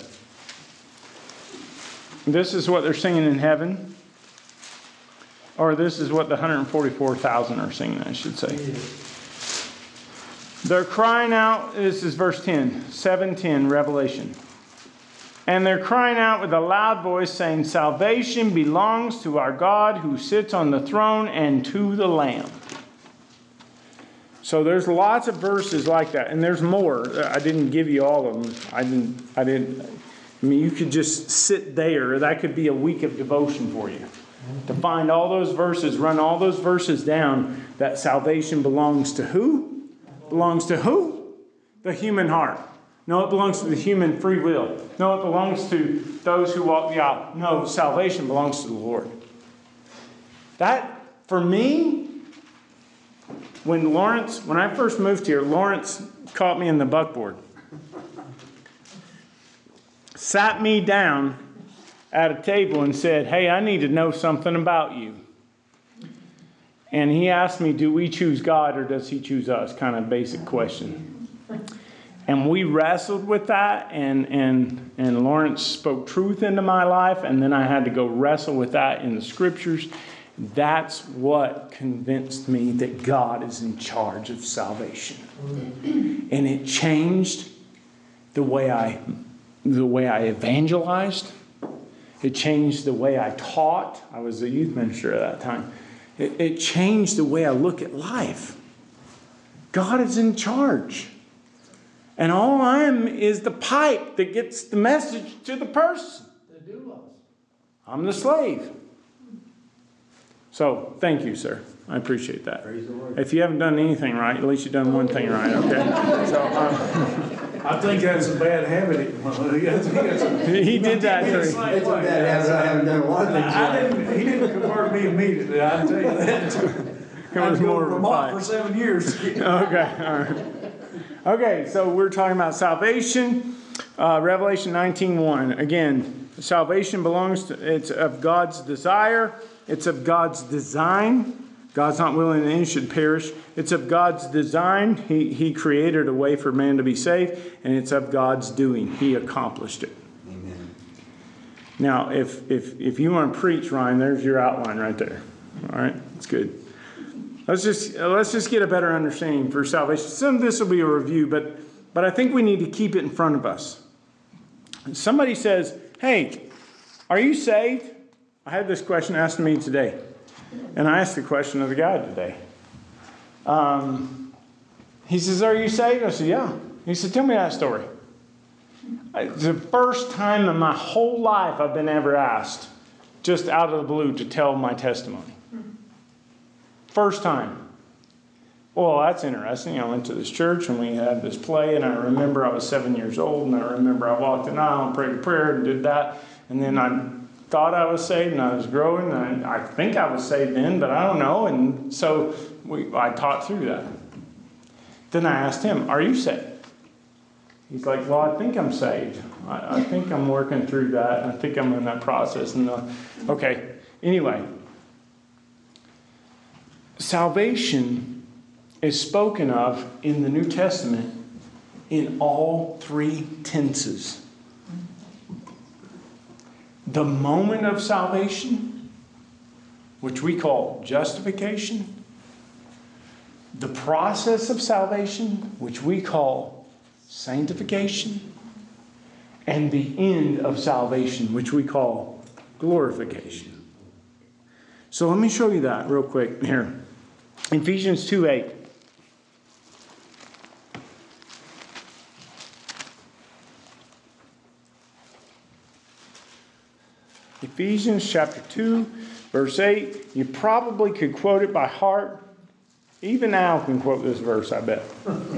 This is what they're singing in heaven. Or this is what the one hundred forty-four thousand are singing, I should say. They're crying out, this is verse ten, seven ten, Revelation. And they're crying out with a loud voice, saying, salvation belongs to our God who sits on the throne and to the Lamb. So there's lots of verses like that, and there's more. I didn't give you all of them. I didn't, I didn't, I mean, you could just sit there. That could be a week of devotion for you. To find all those verses, run all those verses down, that salvation belongs to who? Belongs to who? The human heart. No, it belongs to the human free will. No, it belongs to those who walk the aisle. No, salvation belongs to the Lord. That, for me, when Lawrence, when I first moved here, Lawrence caught me in the buckboard. Sat me down at a table and said, hey, I need to know something about you. And he asked me, do we choose God or does he choose us? Kind of basic question. And we wrestled with that, and, and, and Lawrence spoke truth into my life, and then I had to go wrestle with that in the scriptures. That's what convinced me that God is in charge of salvation. And it changed the way I, the way I evangelized. It changed the way I taught. I was a youth minister at that time. It, it changed the way I look at life. God is in charge. And all I am is the pipe that gets the message to the person. The doulos. I'm the slave. So, thank you, sir. I appreciate that. Praise the Lord. If you haven't done anything right, at least you've done one thing right, okay? So, um, I think that's a bad habit. he did that. It's Too. It's a bad habit. I haven't done a lot of things I right. didn't, he didn't convert me immediately, I'll tell you that. It I was was more going of to a Vermont fight. for seven years. Okay, all right. Okay, so we're talking about salvation. Uh, Revelation nineteen one. Again, salvation belongs to, it's of God's desire. It's of God's design. God's not willing that any should perish. It's of God's design. He, he created a way for man to be saved. And it's of God's doing. He accomplished it. Amen. Now, if, if, if you want to preach, Ryan, there's your outline right there. All right, that's good. Let's just let's just get a better understanding for salvation. Some of this will be a review, but but I think we need to keep it in front of us. Somebody says, "Hey, are you saved?" I had this question asked to me today, and I asked the question of the guy today. Um, he says, "Are you saved?" I said, "Yeah." He said, "Tell me that story." It's the first time in my whole life I've been ever asked, just out of the blue, to tell my testimony. First time. Well, that's interesting. I went to this church and we had this play, and I remember I was seven years old, and I remember I walked in the aisle and prayed a prayer and did that. And then I thought I was saved and I was growing. And I, I think I was saved then, but I don't know. And so we, I taught through that. Then I asked him, "Are you saved?" He's like, "Well, I think I'm saved. I, I think I'm working through that. I think I'm in that process." And uh, okay, anyway. Salvation is spoken of in the New Testament in all three tenses. The moment of salvation, which we call justification. The process of salvation, which we call sanctification. And the end of salvation, which we call glorification. So let me show you that real quick here. Ephesians two eight. Ephesians chapter two, verse eight. You probably could quote it by heart. Even Al can quote this verse, I bet.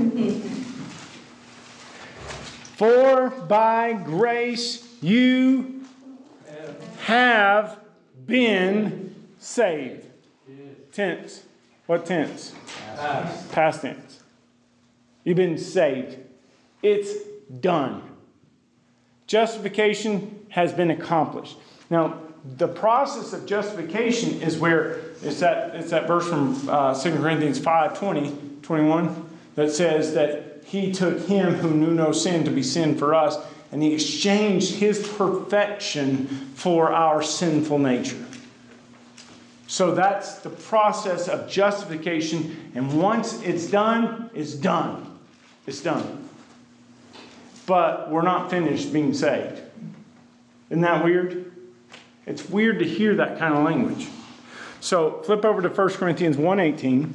For by grace you have been saved. Tense. What tense? Past. Past tense. You've been saved. It's done. Justification has been accomplished. Now, the process of justification is where it's that it's that verse from uh, Second Corinthians five twenty, twenty-one that says that he took him who knew no sin to be sin for us, and he exchanged his perfection for our sinful nature. So that's the process of justification, and once it's done, it's done. It's done. But we're not finished being saved. Isn't that weird? It's weird to hear that kind of language. So flip over to First Corinthians one eighteen.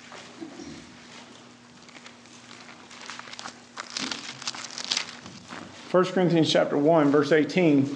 First Corinthians chapter one, verse eighteen.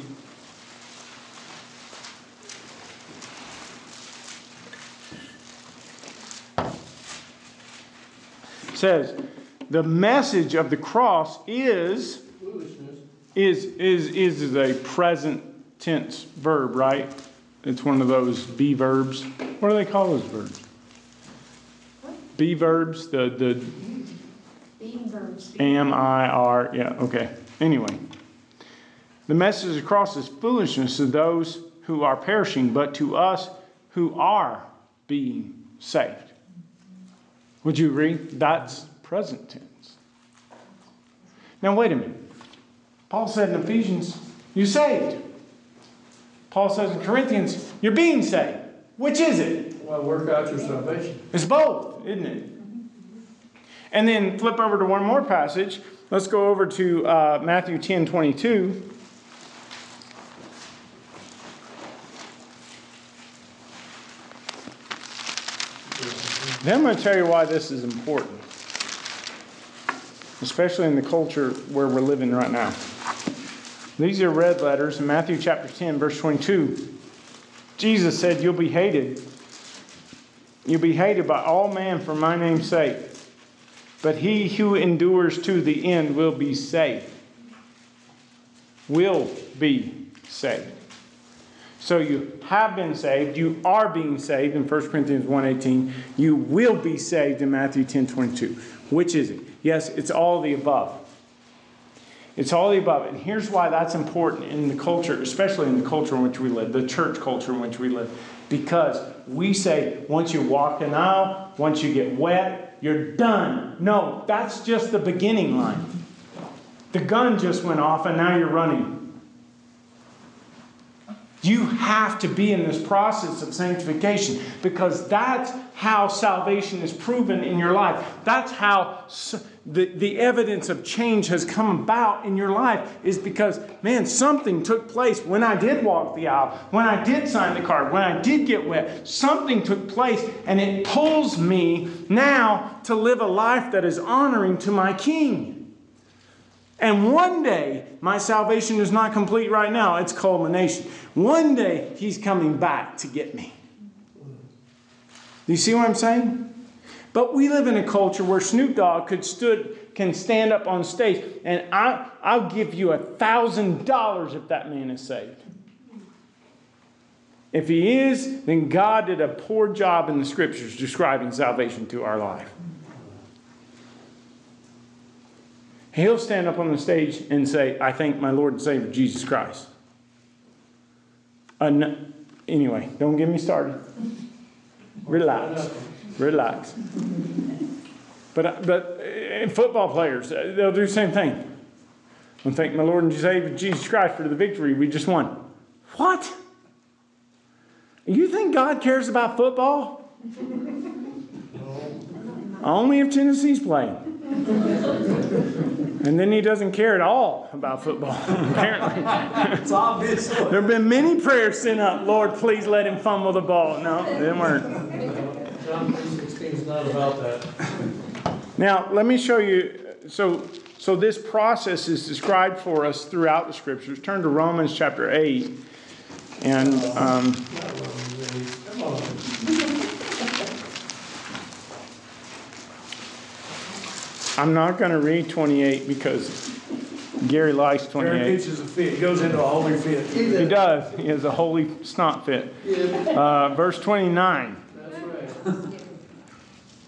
Says, the message of the cross is, Foolishness. is, is, is, is a present tense verb, right? It's one of those be verbs. What do they call those verbs? Be verbs, the, the Being verbs. am, I, are, yeah, okay. Anyway, the message of the cross is foolishness to those who are perishing, but to us who are being saved. Would you agree? That's present tense. Now, wait a minute. Paul said in Ephesians, you're saved. Paul says in Corinthians, you're being saved. Which is it? Well, work out your salvation. It's both, isn't it? And then flip over to one more passage. Let's go over to uh, Matthew ten twenty-two. Then I'm going to tell you why this is important, especially in the culture where we're living right now. These are red letters in Matthew chapter ten, verse twenty-two. Jesus said, you'll be hated. You'll be hated by all men for my name's sake. But he who endures to the end will be saved. Will be saved. So you have been saved. You are being saved in First Corinthians one eighteen. You will be saved in Matthew ten twenty-two. Which is it? Yes, it's all the above. It's all the above. And here's why that's important in the culture, especially in the culture in which we live, the church culture in which we live. Because we say, once you walk an aisle, once you get wet, you're done. No, that's just the beginning line. The gun just went off and now you're running. You have to be in this process of sanctification because that's how salvation is proven in your life. That's how the, the evidence of change has come about in your life is because, man, something took place when I did walk the aisle, when I did sign the card, when I did get wet. Something took place and it pulls me now to live a life that is honoring to my King. And one day, my salvation is not complete right now. It's culmination. One day, he's coming back to get me. Do you see what I'm saying? But we live in a culture where Snoop Dogg could stood, can stand up on stage, and I, I'll give you a thousand dollars if that man is saved. If he is, then God did a poor job in the Scriptures describing salvation to our life. He'll stand up on the stage and say, I thank my Lord and Savior, Jesus Christ. Uh, no, anyway, don't get me started. Relax. Relax. But, but uh, football players, uh, they'll do the same thing. I thank my Lord and Savior, Jesus Christ, for the victory we just won. What? You think God cares about football? Only if Tennessee's playing. And then he doesn't care at all about football, apparently. It's obvious. There have been many prayers sent up, Lord, please let him fumble the ball. No, they weren't. John three sixteen is not about that. Now, let me show you. So, so this process is described for us throughout the Scriptures. Turn to Romans chapter eight. And um, Come on. I'm not going to read twenty-eight because Gary likes Eric twenty-eight. itches a fit. He goes into a holy fit. He does. He has a holy snot fit. Uh, verse twenty-nine. That's right.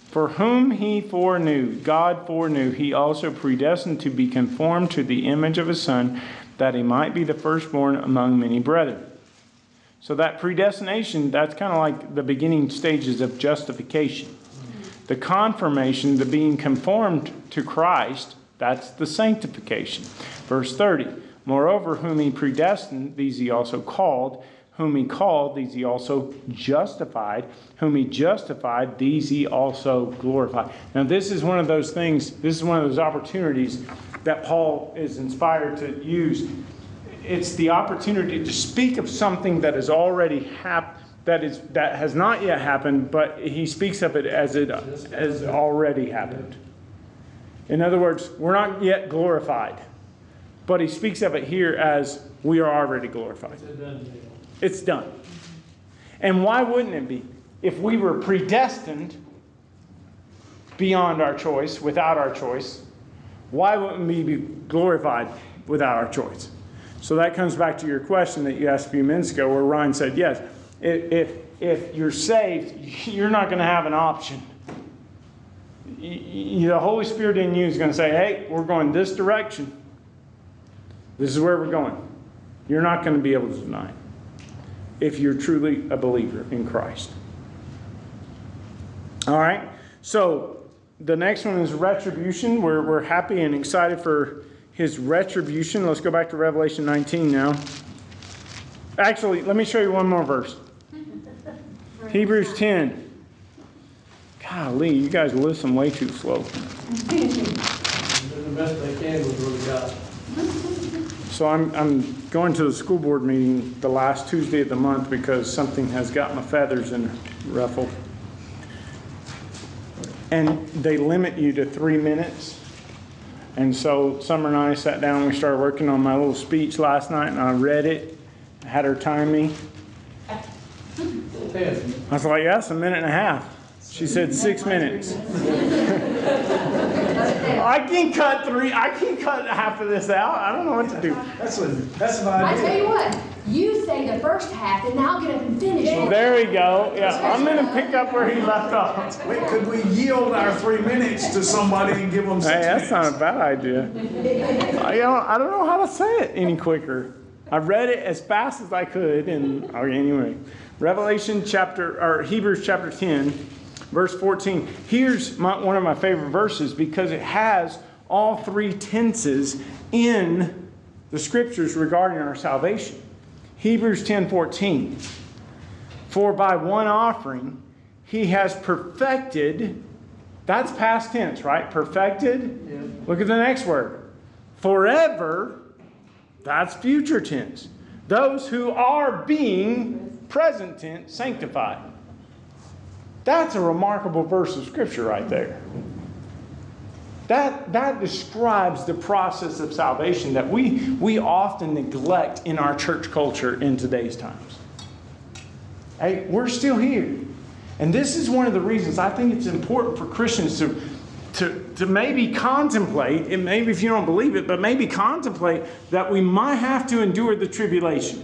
For whom he foreknew, God foreknew, he also predestined to be conformed to the image of his Son, that he might be the firstborn among many brethren. So that predestination, that's kind of like the beginning stages of justification. The confirmation, the being conformed to Christ, that's the sanctification. Verse thirty, moreover, whom he predestined, these he also called. Whom he called, these he also justified. Whom he justified, these he also glorified. Now this is one of those things, this is one of those opportunities that Paul is inspired to use. It's the opportunity to speak of something that has already happened, that is that has not yet happened, but he speaks of it as it has already happened. In other words, we're not yet glorified, but he speaks of it here as we are already glorified. It's done. And why wouldn't it be? If we were predestined beyond our choice, without our choice, why wouldn't we be glorified without our choice? So that comes back to your question that you asked a few minutes ago, where Ryan said, yes, if, if, if you're saved, you're not going to have an option. You, the Holy Spirit in you is going to say, hey, we're going this direction. This is where we're going. You're not going to be able to deny it if you're truly a believer in Christ. All right, so the next one is retribution. We're, we're happy and excited for his retribution. Let's go back to Revelation nineteen now. Actually, let me show you one more verse. Hebrews ten. Golly, you guys listen way too slow. Doing the best I can with what we got. So I'm, I'm going to the school board meeting the last Tuesday of the month because something has got my feathers in a ruffle. And they limit you to three minutes. And so Summer and I sat down and we started working on my little speech last night, and I read it. I had her time me. I was like, yeah, that's a minute and a half. She said six minutes. I can cut three, I can cut half of this out. I don't know what to do. That's a, that's an I idea. tell you what, you say the first half, and I'll get up and finish it. There we go. Yeah, I'm going to pick up where he left off. Wait, could we yield our three minutes to somebody and give them six Hey, minutes? that's not a bad idea. I don't, I don't know how to say it any quicker. I read it as fast as I could, and okay, anyway. Revelation chapter, or Hebrews chapter ten, verse fourteen. Here's my, one of my favorite verses because it has all three tenses in the scriptures regarding our salvation. Hebrews ten fourteen. For by one offering he has perfected, that's past tense, right? Perfected. Yeah. Look at the next word. Forever, that's future tense. Those who are being, present tense, sanctified. That's a remarkable verse of Scripture right there. That, that describes the process of salvation that we, we often neglect in our church culture in today's times. Hey, we're still here. And this is one of the reasons I think it's important for Christians to, to, to maybe contemplate, and maybe if you don't believe it, but maybe contemplate that we might have to endure the tribulation.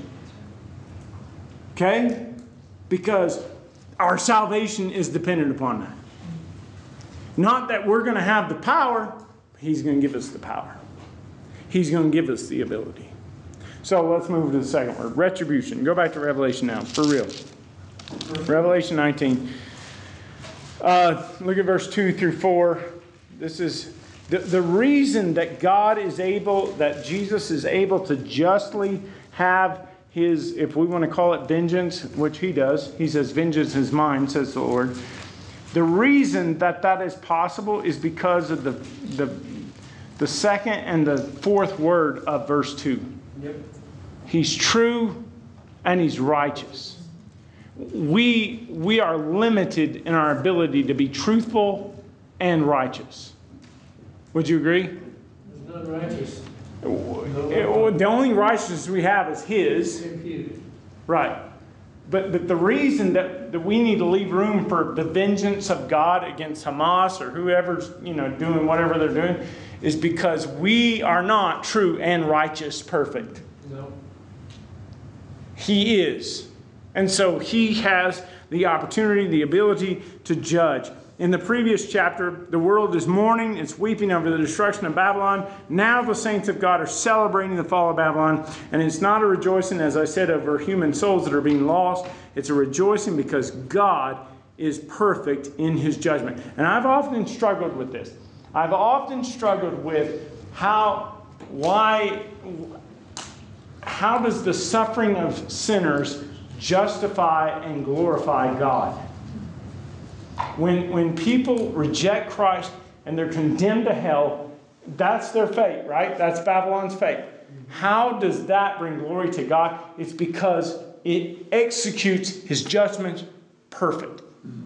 Okay? Because our salvation is dependent upon that. Not that we're going to have the power, but He's going to give us the power. He's going to give us the ability. So let's move to the second word, retribution. Go back to Revelation now, for real. Revelation nineteen. Uh, look at verse two through four. This is the, the reason that God is able, that Jesus is able to justly have His, if we want to call it vengeance, which He does. He says, vengeance is mine, says the Lord. The reason that that is possible is because of the, the, the second and the fourth word of verse two. Yep. He's true and He's righteous. We, we are limited in our ability to be truthful and righteous. Would you agree? There's none righteous. It, the only righteousness we have is His. Imputed. Right. But, but the reason that, that we need to leave room for the vengeance of God against Hamas or whoever's, you know, doing whatever they're doing is because we are not true and righteous perfect. No. He is. And so He has the opportunity, the ability to judge. In the previous chapter, the world is mourning, it's weeping over the destruction of Babylon. Now the saints of God are celebrating the fall of Babylon. And it's not a rejoicing, as I said, over human souls that are being lost. It's a rejoicing because God is perfect in his judgment. And I've often struggled with this. I've often struggled with how, why, how does the suffering of sinners justify and glorify God? When, when people reject Christ and they're condemned to hell, that's their fate, right? That's Babylon's fate. How does that bring glory to God? It's because it executes his judgments perfect.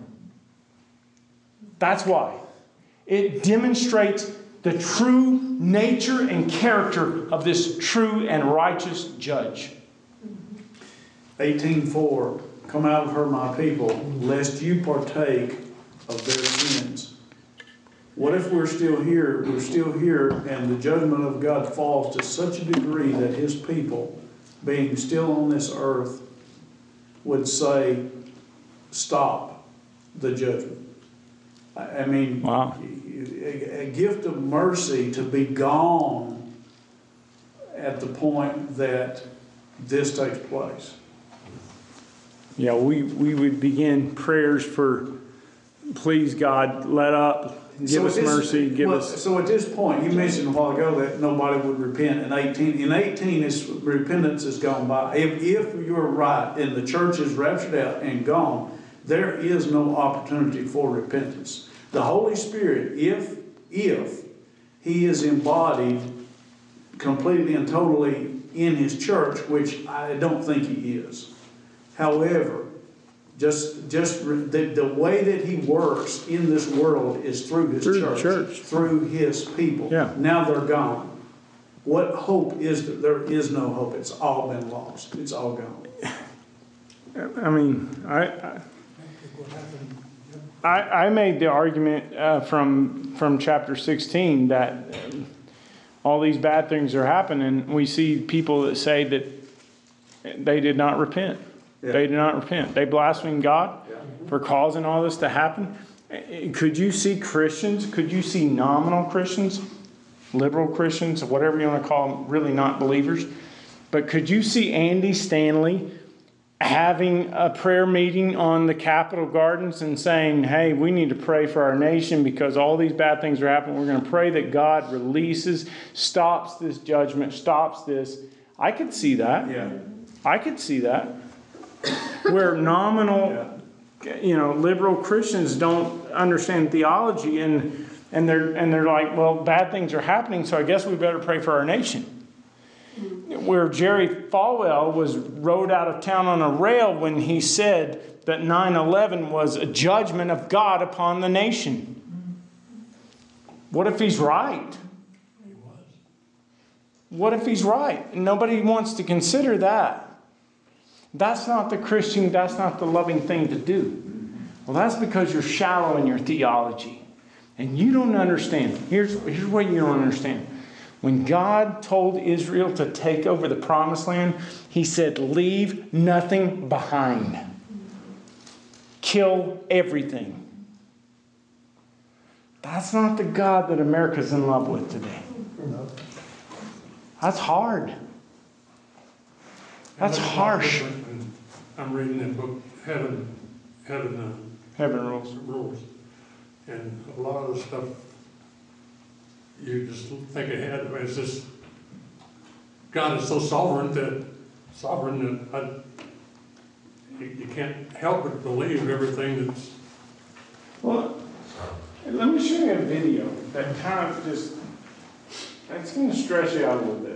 That's why. It demonstrates the true nature and character of this true and righteous judge. eighteen four, come out of her, my people, lest you partake of their sins. What if we're still here, we're still here, and the judgment of God falls to such a degree that his people, being still on this earth, would say, stop the judgment. I mean, wow. a, a gift of mercy to be gone at the point that this takes place. Yeah, we, we would begin prayers for, please God, let up, give So us at this- mercy, give well, us... So at this point, you mentioned a while ago that nobody would repent in eighteen. In eighteen, is repentance has gone by. If, if you're right and the church is raptured out and gone, there is no opportunity for repentance. The Holy Spirit, if, if he is embodied completely and totally in his church, which I don't think he is. However, just, just the, the way that he works in this world is through his Through the church, church. through his people. Yeah. Now they're gone. What hope is there? There is no hope. It's all been lost. It's all gone. I mean, I... I I, I made the argument uh, from from chapter sixteen that um, all these bad things are happening. We see people that say that they did not repent. Yeah. They did not repent. They blasphemed God yeah. for causing all this to happen. Could you see Christians? Could you see nominal Christians, liberal Christians, whatever you want to call them, really not believers? But could you see Andy Stanley having a prayer meeting on the Capitol Gardens and saying, hey, we need to pray for our nation because all these bad things are happening. We're going to pray that God releases, stops this judgment, stops this. I could see that. Yeah. I could see that. Where nominal, yeah. you know, liberal Christians don't understand theology and and they're and they're like, well, bad things are happening, so I guess we better pray for our nation. Where Jerry Falwell was rode out of town on a rail when he said that nine eleven was a judgment of God upon the nation. What if he's right? What if he's right? Nobody wants to consider that. That's not the Christian, that's not the loving thing to do. Well, that's because you're shallow in your theology. And you don't understand. Here's, here's what you don't understand. When God told Israel to take over the promised land, he said, leave nothing behind. Kill everything. That's not the God that America's in love with today. That's hard. That's harsh. I'm reading that book, Heaven, Heaven, uh, Heaven Rules. Rules. And a lot of the stuff, you just think ahead. It's just, God is so sovereign that, sovereign that I, you, you can't help but believe everything that's... Well, let me show you a video that kind of just, that's going to stress you out a little bit.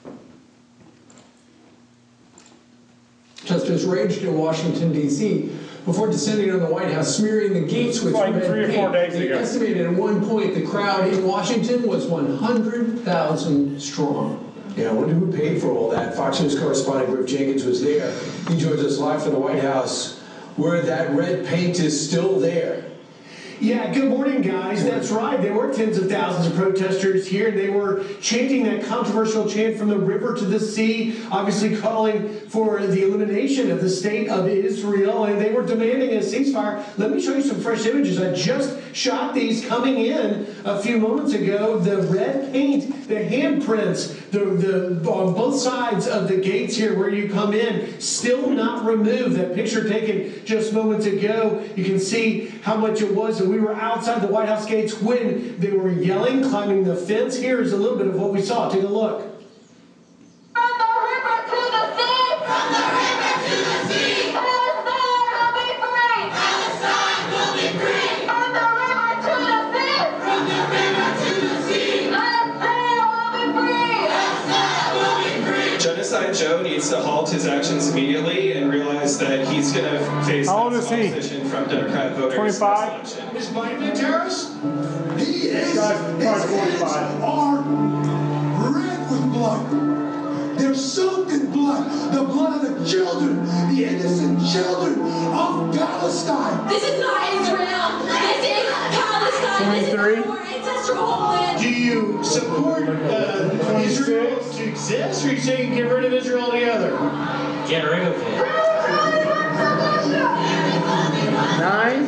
Justice raged in Washington, D C before descending on the White House, smearing the gates with like red three or four paint. days They ago. estimated at one point the crowd in Washington was one hundred thousand strong. Yeah, I wonder who paid for all that. Fox News correspondent Griff Jenkins was there. He joins us live from the White House, where that red paint is still there. Yeah, good morning, guys. That's right. There were tens of thousands of protesters here. They were chanting that controversial chant from the river to the sea, obviously calling for the elimination of the state of Israel, and they were demanding a ceasefire. Let me show you some fresh images. I just shot these coming in a few moments ago. The red paint, the handprints, the, the on both sides of the gates here where you come in, still not removed. That picture taken just moments ago, you can see how much it was. And we were outside the White House gates when they were yelling, climbing the fence. Here's a little bit of what we saw. Take a look. From the river to the sea! From the river to the sea! Palestine will be free! Palestine will be free! From the river to the sea! From the river to the sea! Palestine will be free! Palestine will be free! Genocide Joe needs to halt his actions immediately and realize that he's going to face How old is he? opposition from Democrat voters. twenty-five? Is Biden a terrorist? He is. Guy's His probably hands twenty-five. are red with blood. They're soaked in blood. The blood of the children, the innocent children of Palestine. This is not Israel! This is Palestine! This is twenty-three? our ancestral homeland! Do you support uh, Israel to exist, or are you saying get rid of Israel altogether? Get rid of it. Nine?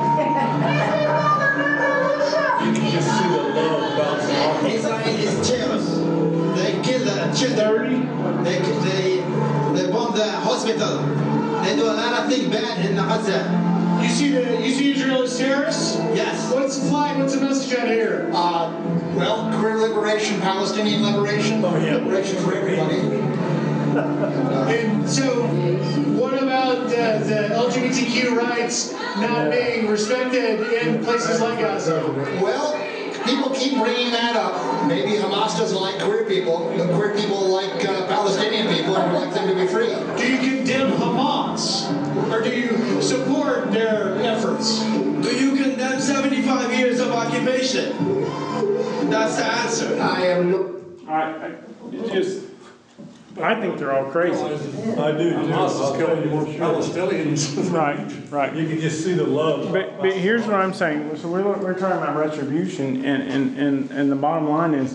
You can just see the love bouncing off. Israel is terrorists. They kill the children. They, they, they bomb the hospital. They do a lot of things bad in Gaza. You see the you see Israel as terrorists? Yes. What's the flag? What's the message out here? Uh, well, queer liberation, Palestinian liberation, Oh, yeah. liberation for everybody. And so, what about the, the L G B T Q rights not being respected in places like Gaza? Well, people keep bringing that up. Maybe Hamas doesn't like queer people, but queer people like uh, Palestinian people and would like them to be free. Do you condemn Hamas? Or do you support their efforts? Do you condemn seventy-five years of occupation? That's the answer. I am no. I, I it just, I think they're all crazy. I do, too. Hamas is I'll killing tell you more for sure. Palestinians. Right, right. You can just see the love. But, but here's what I'm saying. So we're, we're talking about retribution, and, and, and, and the bottom line is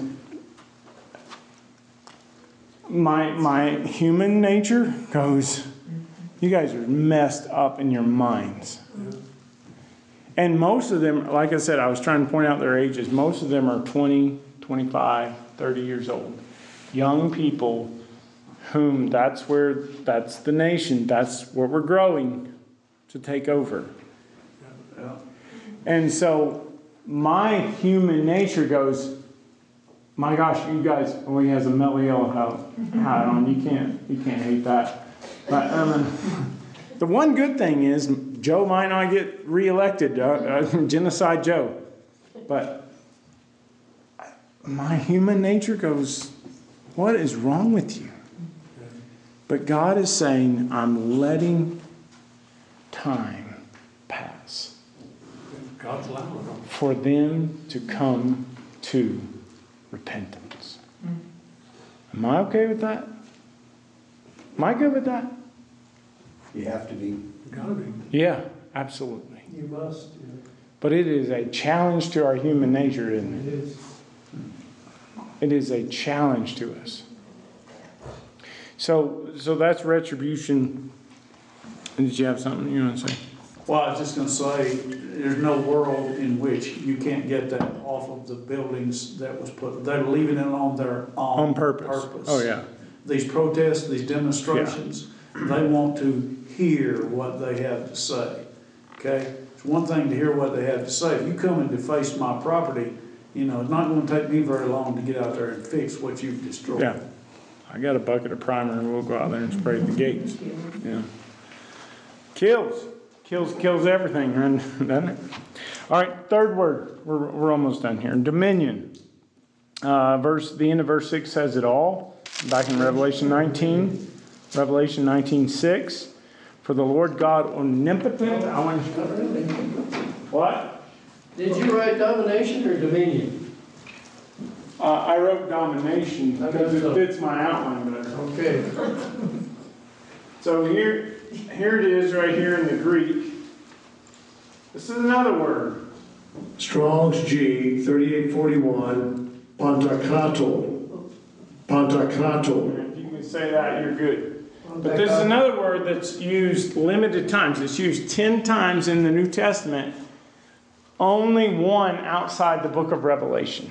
my, my human nature goes, you guys are messed up in your minds. And most of them, like I said, I was trying to point out their ages. Most of them are twenty, twenty-five, thirty years old. Young people whom that's where, that's the nation, that's where we're growing to take over. And so my human nature goes, my gosh, you guys, oh, he has a mellow yellow hat, hat on. You can't, you can't hate that. But um, the one good thing is Joe might not get reelected, uh, uh, Genocide Joe. But my human nature goes, what is wrong with you? But God is saying, I'm letting time pass God's allowing them. for them to come to repentance. Am I okay with that? Am I good with that? You have to be. You gotta be. Yeah, absolutely. You must, yeah. But it is a challenge to our human nature, isn't It it? is. It is a challenge to us. So, so that's retribution. Did you have something you want to say? Well, I was just gonna say, there's no world in which you can't get that off of the buildings that was put, they're leaving it on their own. On purpose. Oh, yeah. These protests, these demonstrations, they want to hear what they have to say, okay? It's one thing to hear what they have to say. If you come and deface my property, you know, it's not gonna take me very long to get out there and fix what you've destroyed. Yeah. I got a bucket of primer and we'll go out there and spray the gates. Yeah. Kills. Kills, kills everything, doesn't it? All right, third word. We're, we're almost done here. Dominion. Uh, verse, the end of verse six says it all. Back in Revelation nineteen. Revelation nineteen six. For the Lord God omnipotent. I want you to. What? Did you write domination or dominion? Uh, I wrote domination because it fits my outline better. Okay. So here, here it is right here in the Greek. This is another word. Strong's G, thirty-eight forty-one, Pantakato. Pantakato. If you can say that, you're good. But this is another word that's used limited times. It's used ten times in the New Testament, only one outside the book of Revelation.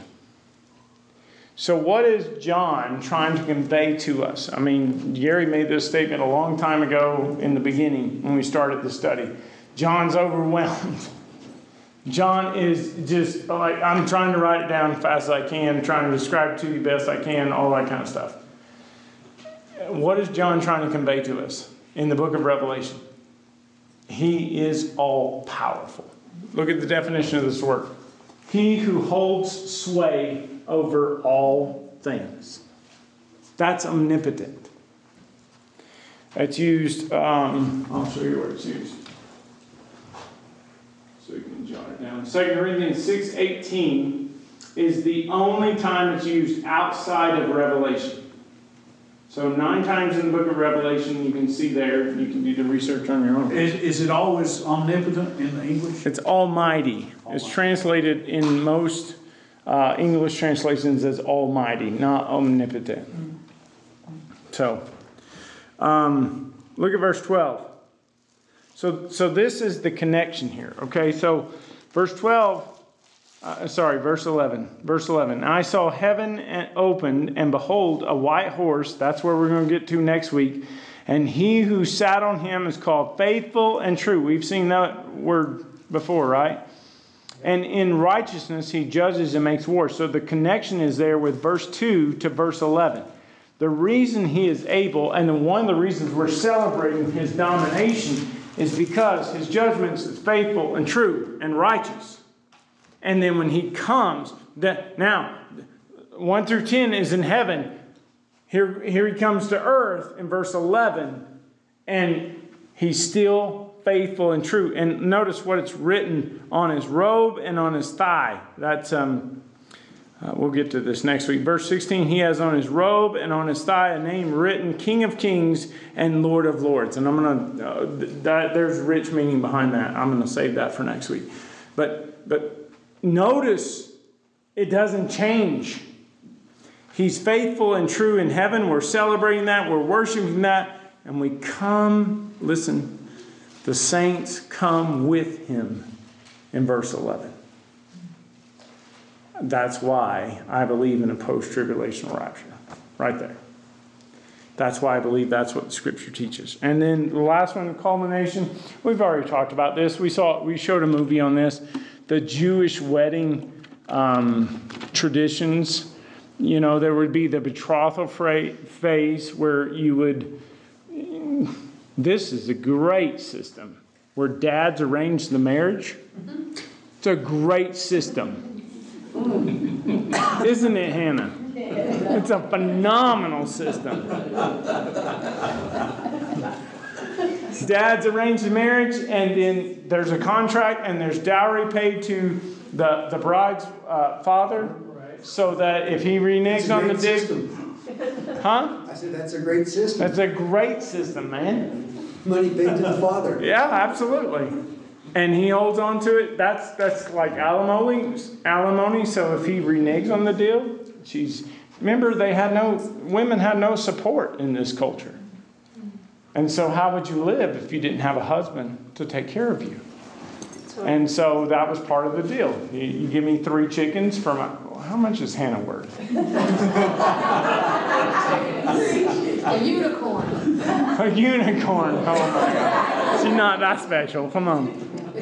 So what is John trying to convey to us? I mean, Gary made this statement a long time ago in the beginning when we started the study. John's overwhelmed. John is just like, I'm trying to write it down as fast as I can, trying to describe it to you best I can, all that kind of stuff. What is John trying to convey to us in the book of Revelation? He is all powerful. Look at the definition of this word. He who holds sway over all things. That's omnipotent. It's used, um, I'll show you where it's used. So you can jot it down. Second Corinthians six eighteen is the only time it's used outside of Revelation. So nine times in the book of Revelation, you can see there, you can do the research on your own. Is, is it always omnipotent in the English? It's almighty. It's translated in most uh, English translations as almighty, not omnipotent. So, um, look at verse twelve. So, so this is the connection here, okay? So, verse twelve, uh, sorry, verse eleven. Verse eleven. I saw heaven opened, and behold, a white horse. That's where we're going to get to next week. And he who sat on him is called Faithful and True. We've seen that word before, right? And in righteousness he judges and makes war. So the connection is there with verse two to verse eleven. The reason he is able, and one of the reasons we're celebrating his domination, is because his judgments is faithful and true and righteous. And then when he comes, that now one through ten is in heaven. Here, here he comes to earth in verse eleven, and he's still faithful and true. And notice what it's written on his robe and on his thigh. That's um, uh, we'll get to this next week. Verse sixteen, he has on his robe and on his thigh a name written, King of Kings and Lord of Lords. And I'm gonna uh, that there's rich meaning behind that. I'm gonna save that for next week. But but notice it doesn't change. He's faithful and true in heaven. We're celebrating that. We're worshiping that. And we come, listen, the saints come with him in verse eleven. That's why I believe in a post-tribulational rapture. Right there. That's why I believe that's what the Scripture teaches. And then the last one, the culmination. We've already talked about this. We saw, we showed a movie on this. The Jewish wedding um, traditions. You know, there would be the betrothal phase where you would, this is a great system, where dads arrange the marriage. It's a great system. Isn't it, Hannah? It's a phenomenal system. Dads arrange the marriage, and then there's a contract, and there's dowry paid to the, the bride's uh, father. So that if he reneges on the dig, huh? I said that's a great system. That's a great system, man. Money paid to the father. Yeah, absolutely. And he holds on to it. That's that's like alimony. Alimony. So if he reneges on the deal, she's. Remember, they had no women had no support in this culture. And so, how would you live if you didn't have a husband to take care of you? And so that was part of the deal. You, you give me three chickens for my. How much is Hannah worth? A unicorn. A unicorn. Oh my God. She's not that special. Come on.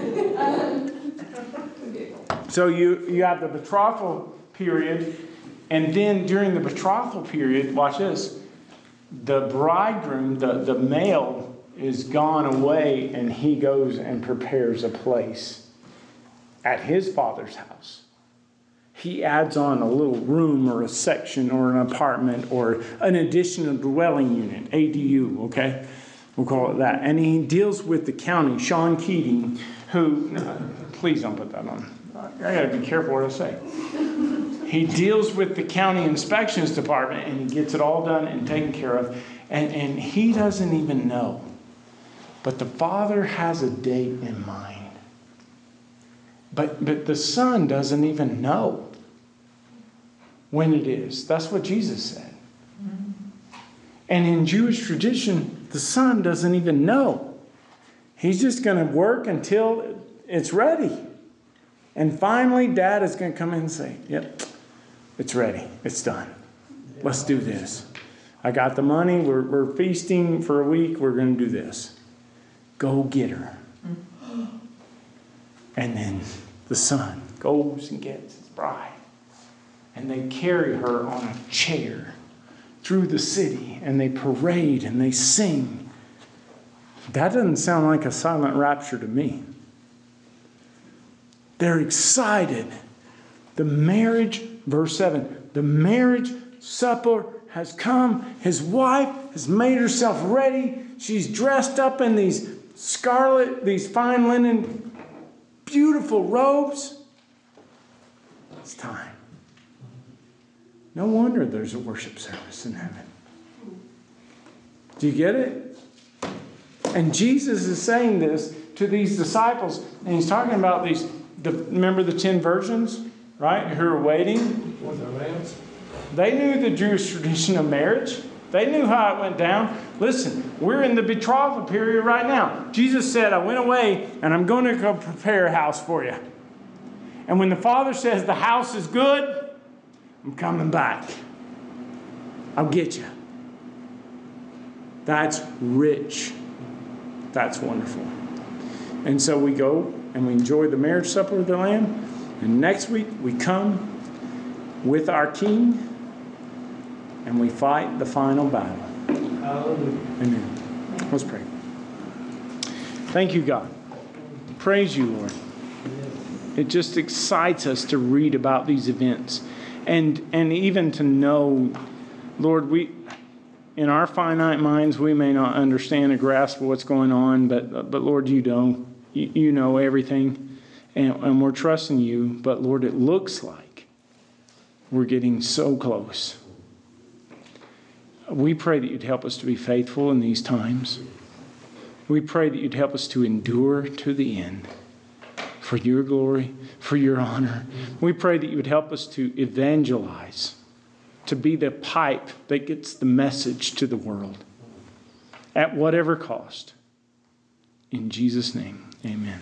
So you, you have the betrothal period, and then during the betrothal period, watch this. The bridegroom, the, the male, is gone away, and he goes and prepares a place at his father's house. He adds on a little room or a section or an apartment or an additional dwelling unit, A D U, okay? We'll call it that. And he deals with the county, Sean Keating, who, no, please don't put that on. I got to be careful what I say. He deals with the county inspections department, and he gets it all done and taken care of. And, and he doesn't even know. But the father has a date in mind. But, but the Son doesn't even know when it is. That's what Jesus said. And in Jewish tradition, the Son doesn't even know. He's just going to work until it's ready. And finally, Dad is going to come in and say, yep, it's ready. It's done. Let's do this. I got the money. We're, we're feasting for a week. We're going to do this. Go get her. And then the Son goes and gets his bride. And they carry her on a chair through the city. And they parade and they sing. That doesn't sound like a silent rapture to me. They're excited. The marriage, verse seven, the marriage supper has come. His wife has made herself ready. She's dressed up in these scarlet, these fine linen, beautiful robes. It's time. No wonder there's a worship service in heaven. Do you get it? And Jesus is saying this to these disciples, and he's talking about these, the, remember the ten virgins, right, who are waiting? They knew the Jewish tradition of marriage. They knew how it went down. Listen, we're in the betrothal period right now. Jesus said, I went away and I'm going to go prepare a house for you. And when the Father says the house is good, I'm coming back. I'll get you. That's rich. That's wonderful. And so we go and we enjoy the marriage supper of the Lamb. And next week we come with our King and we fight the final battle. Hallelujah. Amen. Let's pray. Thank you, God. Praise you, Lord. It just excites us to read about these events and, and even to know, Lord, we, in our finite minds, we may not understand or grasp what's going on, but, but Lord, you know. You, you know everything, and, and we're trusting you. But Lord, it looks like we're getting so close. We pray that you'd help us to be faithful in these times. We pray that you'd help us to endure to the end for your glory, for your honor. We pray that you would help us to evangelize, to be the pipe that gets the message to the world at whatever cost. In Jesus' name, amen.